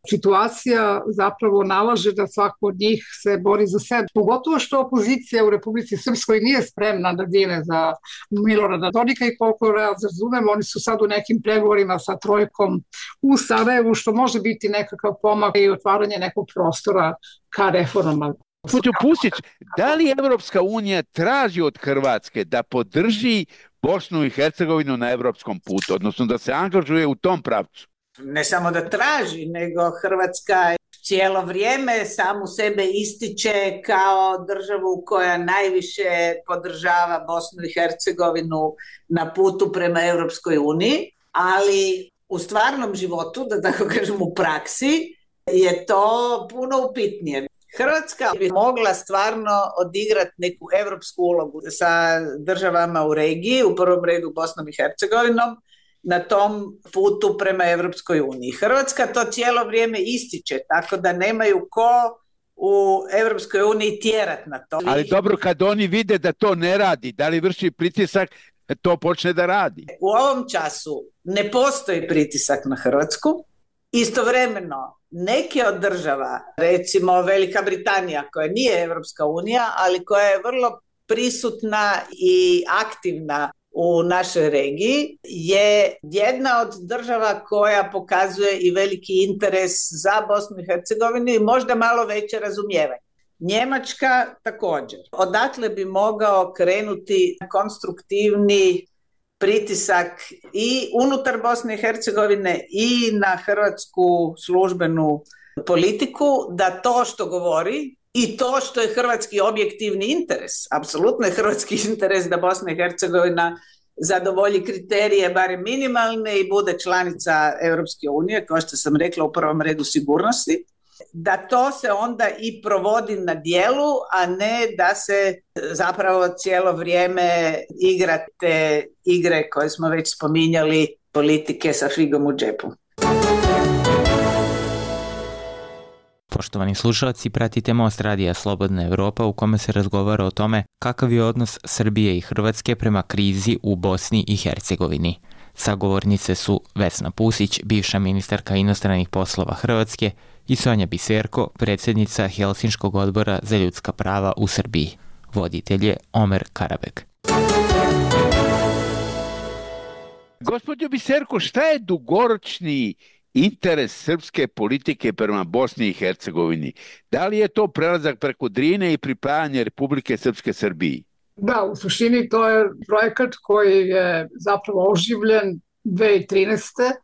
situacija zapravo nalaže da svako od njih se bori za sebe. Pogotovo što opozicija u Republici Srpskoj nije spremna da dine za Milorada Dodika i koliko razumem, oni su sad u nekim pregovorima sa trojkom u Sarajevu, što može biti nekakav pomak i otvaranje nekog prostora ka reformama. Gospođo Pusić, da li Evropska unija traži od Hrvatske da podrži Bosnu i Hercegovinu na evropskom putu, odnosno da se angažuje u tom pravcu? Ne samo da traži, nego Hrvatska cijelo vrijeme samu sebe ističe kao državu koja najviše podržava Bosnu i Hercegovinu na putu prema Europskoj uniji, ali u stvarnom životu, da tako kažem u praksi, je to puno upitnije. Hrvatska bi mogla stvarno odigrati neku evropsku ulogu sa državama u regiji, u prvom redu Bosnom i Hercegovinom, na tom putu prema Evropskoj uniji. Hrvatska to cijelo vrijeme ističe, tako da nemaju ko u Evropskoj uniji tjerat na to. Ali dobro, kad oni vide da to ne radi, da li vrši pritisak, to počne da radi? U ovom času ne postoji pritisak na Hrvatsku. Istovremeno, neke od država, recimo Velika Britanija, koja nije Evropska unija, ali koja je vrlo prisutna i aktivna u našoj regiji, je jedna od država koja pokazuje i veliki interes za Bosnu i Hercegovinu i možda malo veće razumijevanje. Njemačka također. Odatle bi mogao krenuti konstruktivni pritisak i unutar Bosne i Hercegovine i na hrvatsku službenu politiku, da to što govori i to što je hrvatski objektivni interes, apsolutno je hrvatski interes da Bosna i Hercegovina zadovolji kriterije, barem minimalne, i bude članica Europske unije, kao što sam rekla, u prvom redu sigurnosti, da to se onda i provodi na dijelu, a ne da se zapravo cijelo vrijeme igra te igre koje smo već spominjali, politike sa figom u džepu. Poštovani slušalci, pratite Most radija Slobodna Evropa u kome se razgovara o tome kakav je odnos Srbije i Hrvatske prema krizi u Bosni i Hercegovini. Sagovornice su Vesna Pusić, bivša ministarka inostranih poslova Hrvatske, i Sonja Biserko, predsjednica Helsinškog odbora za ljudska prava u Srbiji. Voditelj je Omer Karabek. Gospođo Biserko, šta je dugoročni interes srpske politike prema Bosni i Hercegovini? Da li je to prelazak preko Drine i pripajanje Republike Srpske Srbiji? Da, u suštini to je projekat koji je zapravo oživljen 2013.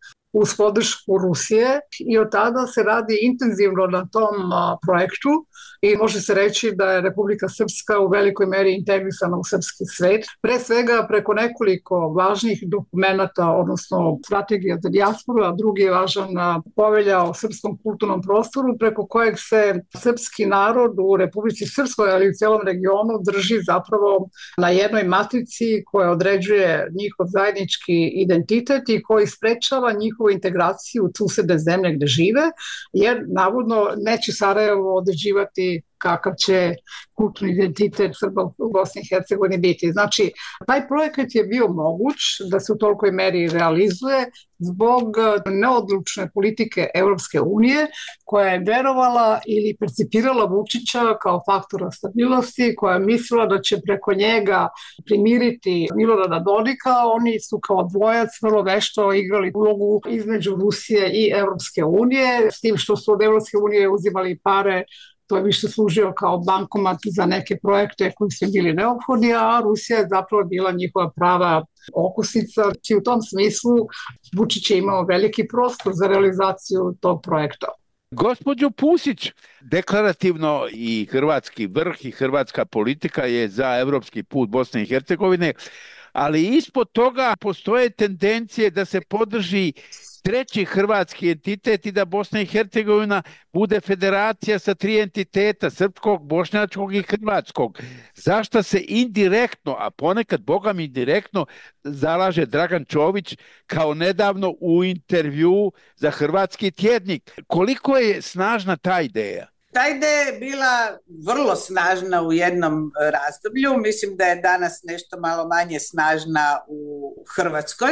uz podršku Rusije i od tada se radi intenzivno na tom projektu i može se reći da je Republika Srpska u velikoj meri integrisana u srpski svet. Pre svega preko nekoliko važnih dokumenata, odnosno strategija za dijasporu, a drugi je važan povelja o srpskom kulturnom prostoru, preko kojeg se srpski narod u Republici Srpskoj, ali i u cijelom regionu drži zapravo na jednoj matrici koja određuje njihov zajednički identitet i koji sprečava njihovu integraciju u susedne zemlje gde žive, jer navodno neće Sarajevo određivati kakav će kulturni identitet Srba u Bosni i Hercegovini biti. Znači, taj projekat je bio moguć da se u tolikoj meri realizuje zbog neodlučne politike Europske unije, koja je verovala ili percipirala Vučića kao faktora stabilnosti, koja je mislila da će preko njega primiriti Milorada Dodika. Oni su kao dvojac vrlo vešto igrali ulogu između Rusije i Europske unije, s tim što su od Europske unije uzimali pare. To je više služio kao bankomat za neke projekte koji su bili neophodni, a Rusija je zapravo bila njihova prava okosnica. I u tom smislu Vučić je imao veliki prostor za realizaciju tog projekta. Gospođo Pusić, deklarativno i hrvatski vrh i hrvatska politika je za evropski put Bosne i Hercegovine, ali ispod toga postoje tendencije da se podrži treći hrvatski entitet i da Bosna i Hercegovina bude federacija sa 3 entiteta, srpskog, bošnjačkog i hrvatskog. Zašto se indirektno, a ponekad bogami direktno, zalaže Dragan Čović kao nedavno u intervju za Hrvatski tjednik? Koliko je snažna ta ideja? Ta ideja je bila vrlo snažna u jednom razdoblju, mislim da je danas nešto malo manje snažna u Hrvatskoj,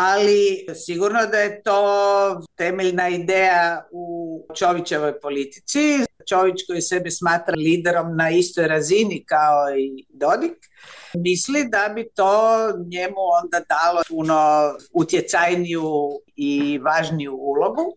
ali sigurno da je to temeljna ideja u Čovićevoj politici. Čović koji sebe smatra liderom na istoj razini kao i Dodik, misli da bi to njemu onda dalo puno utjecajniju i važniju ulogu.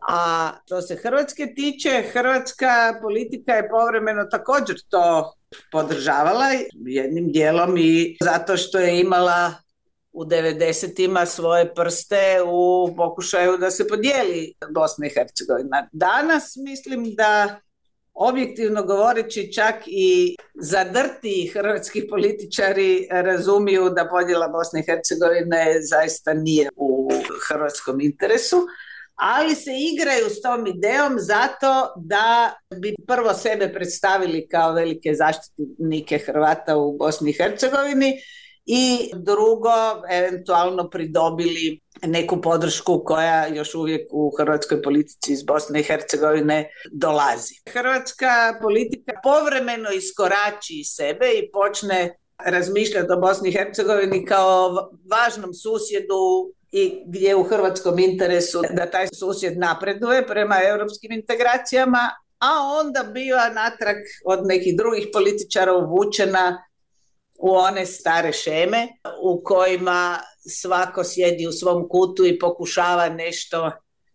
A što se Hrvatske tiče, hrvatska politika je povremeno također to podržavala, jednim dijelom i zato što je imala u 90-ima svoje prste u pokušaju da se podijeli Bosna i Hercegovina. Danas mislim da, objektivno govoreći, čak i zadrti hrvatski političari razumiju da podjela Bosne i Hercegovine zaista nije u hrvatskom interesu, ali se igraju s tom idejom zato da bi prvo sebe predstavili kao velike zaštitnike Hrvata u Bosni i Hercegovini i drugo, eventualno pridobili neku podršku koja još uvijek u hrvatskoj politici iz Bosne i Hercegovine dolazi. Hrvatska politika povremeno iskorači iz sebe i počne razmišljati o Bosni i Hercegovini kao važnom susjedu i gdje je u hrvatskom interesu da taj susjed napreduje prema europskim integracijama, a onda biva natrag od nekih drugih političara uvučena u one stare šeme u kojima svako sjedi u svom kutu i pokušava nešto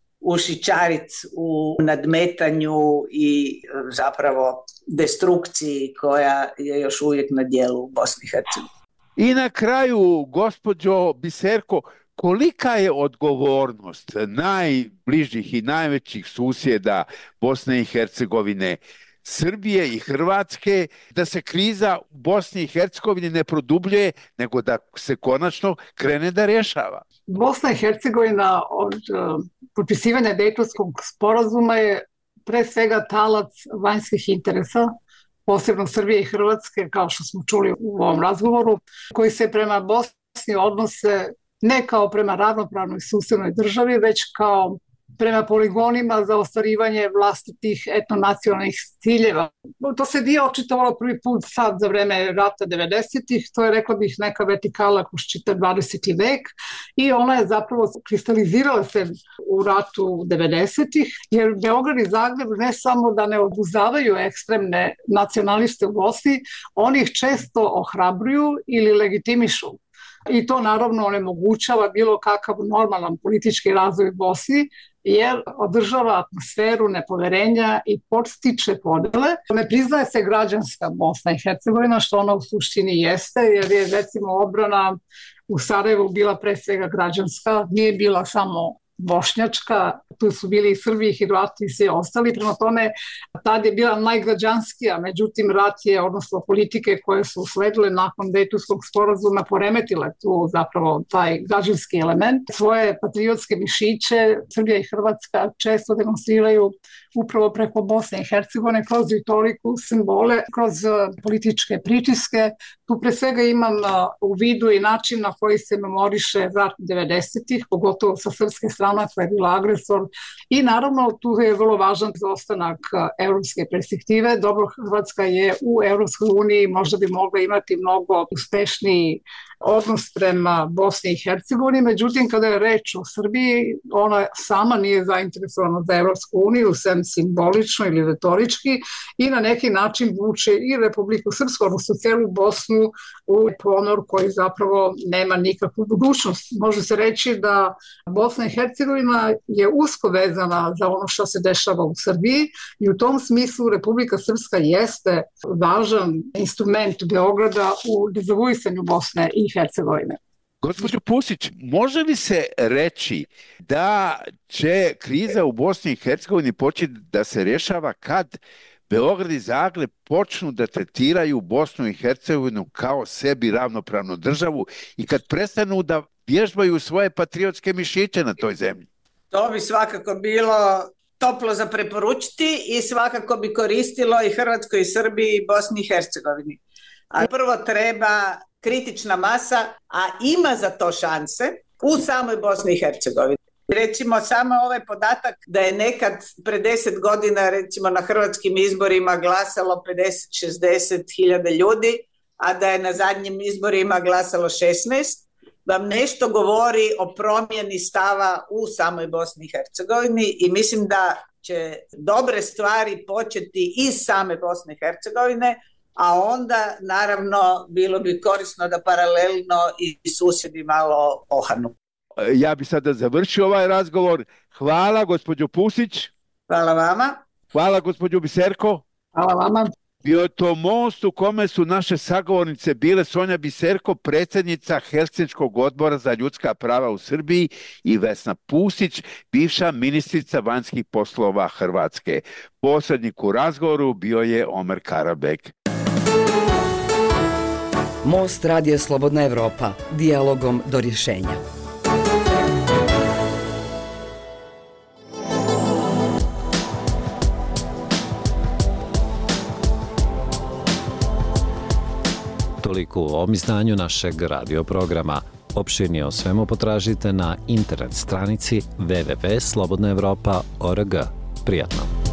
ušićariti u nadmetanju i zapravo destrukciji koja je još uvijek na djelu u Bosni i Hercegovini. I na kraju, gospođo Biserko, kolika je odgovornost najbližih i najvećih susjeda Bosne i Hercegovine, Srbije i Hrvatske, da se kriza u Bosni i Hercegovini ne produbljuje, nego da se konačno krene da rješava? Bosna i Hercegovina od potpisivanja Dejtonskog sporazuma je pre svega talac vanjskih interesa, posebno Srbije i Hrvatske, kao što smo čuli u ovom razgovoru, koji se prema Bosni odnose ne kao prema ravnopravnoj susednoj državi, već kao prema poligonima za ostvarivanje vlastitih etnonacionalnih ciljeva. To se nije očitovalo prvi put sad za vreme rata 90-ih, to je, rekla bih, neka vertikala kroz čitav 20. vek i ona je zapravo kristalizirala se u ratu 90-ih, jer Beograd i Zagreb ne samo da ne obuzavaju ekstremne nacionaliste u Bosni, oni ih često ohrabruju ili legitimišu. I to naravno onemogućava bilo kakav normalan politički razvoj u Bosni, jer održava atmosferu nepoverenja i podstiče podele. Ne priznaje se građanska Bosna i Hercegovina, što ona u suštini jeste, jer je recimo odbrana u Sarajevu bila pre svega građanska, nije bila samo bošnjačka, tu su bili i Srbi, i Hrvati i svi ostali, prema tome tad je bila najgrađanskija, međutim rat je, odnosno politike koje su usledile nakon Dejtonskog sporazuma poremetile tu zapravo taj građanski element. Svoje patriotske mišiće Srbija i Hrvatska često demonstriraju upravo preko Bosne i Hercegovine, kroz retoriku, simbole, kroz političke pritiske. Tu pre svega imam u vidu i način na koji se memoriše rat 90-ih, pogotovo sa srpske strane koja je bila agresor. I naravno tu je vrlo važan zaostanak evropske perspektive. Dobro, Hrvatska je u Evropskoj uniji, možda bi mogla imati mnogo uspešniji odnos prema Bosni i Hercegovini, međutim kada je reč o Srbiji, ona sama nije zainteresovana za Evropsku uniju, sem simbolično ili retorički, i na neki način vuče i Republiku Srpsku, odnosno celu Bosnu, u ponor koji zapravo nema nikakvu budućnost. Može se reći da Bosna i Hercegovina je usko vezana za ono što se dešava u Srbiji i u tom smislu Republika Srpska jeste važan instrument Beograda u dezavuisanju Bosne i Hercegovine. Gospođo Pusić, može li se reći da će kriza u Bosni i Hercegovini početi da se rješava kad Beograd i Zagreb počnu da tretiraju Bosnu i Hercegovinu kao sebi ravnopravnu državu i kad prestanu da vježbaju svoje patriotske mišiće na toj zemlji? To bi svakako bilo toplo za preporučiti i svakako bi koristilo i Hrvatskoj i Srbiji i Bosni i Hercegovini. A prvo treba kritična masa, a ima za to šanse u samoj Bosni i Hercegovini. Recimo samo ovaj podatak da je nekad pre 10 godina recimo na hrvatskim izborima glasalo 50-60 hiljada ljudi, a da je na zadnjim izborima glasalo 16, vam nešto govori o promjeni stava u samoj Bosni i Hercegovini i mislim da će dobre stvari početi iz same Bosne i Hercegovine, a onda naravno bilo bi korisno da paralelno i susjedi malo ohanu. Ja bi sada završio ovaj razgovor. Hvala gospođo Pusić. Hvala vama. Hvala gospođo Biserko. Hvala vama. Bio je to most u kome su naše sagovornice bile Sonja Biserko, predsjednica Helsinškog odbora za ljudska prava u Srbiji, i Vesna Pusić, bivša ministrica vanjskih poslova Hrvatske. Posrednik u razgovoru bio je Omer Karabek. Most Radija Slobodna Evropa. Dijalogom do rješenja. Toliko u ovom izdanju našeg radio programa. Opširnije o svemu potražite na internet stranici www.slobodnaevropa.org. Prijatno!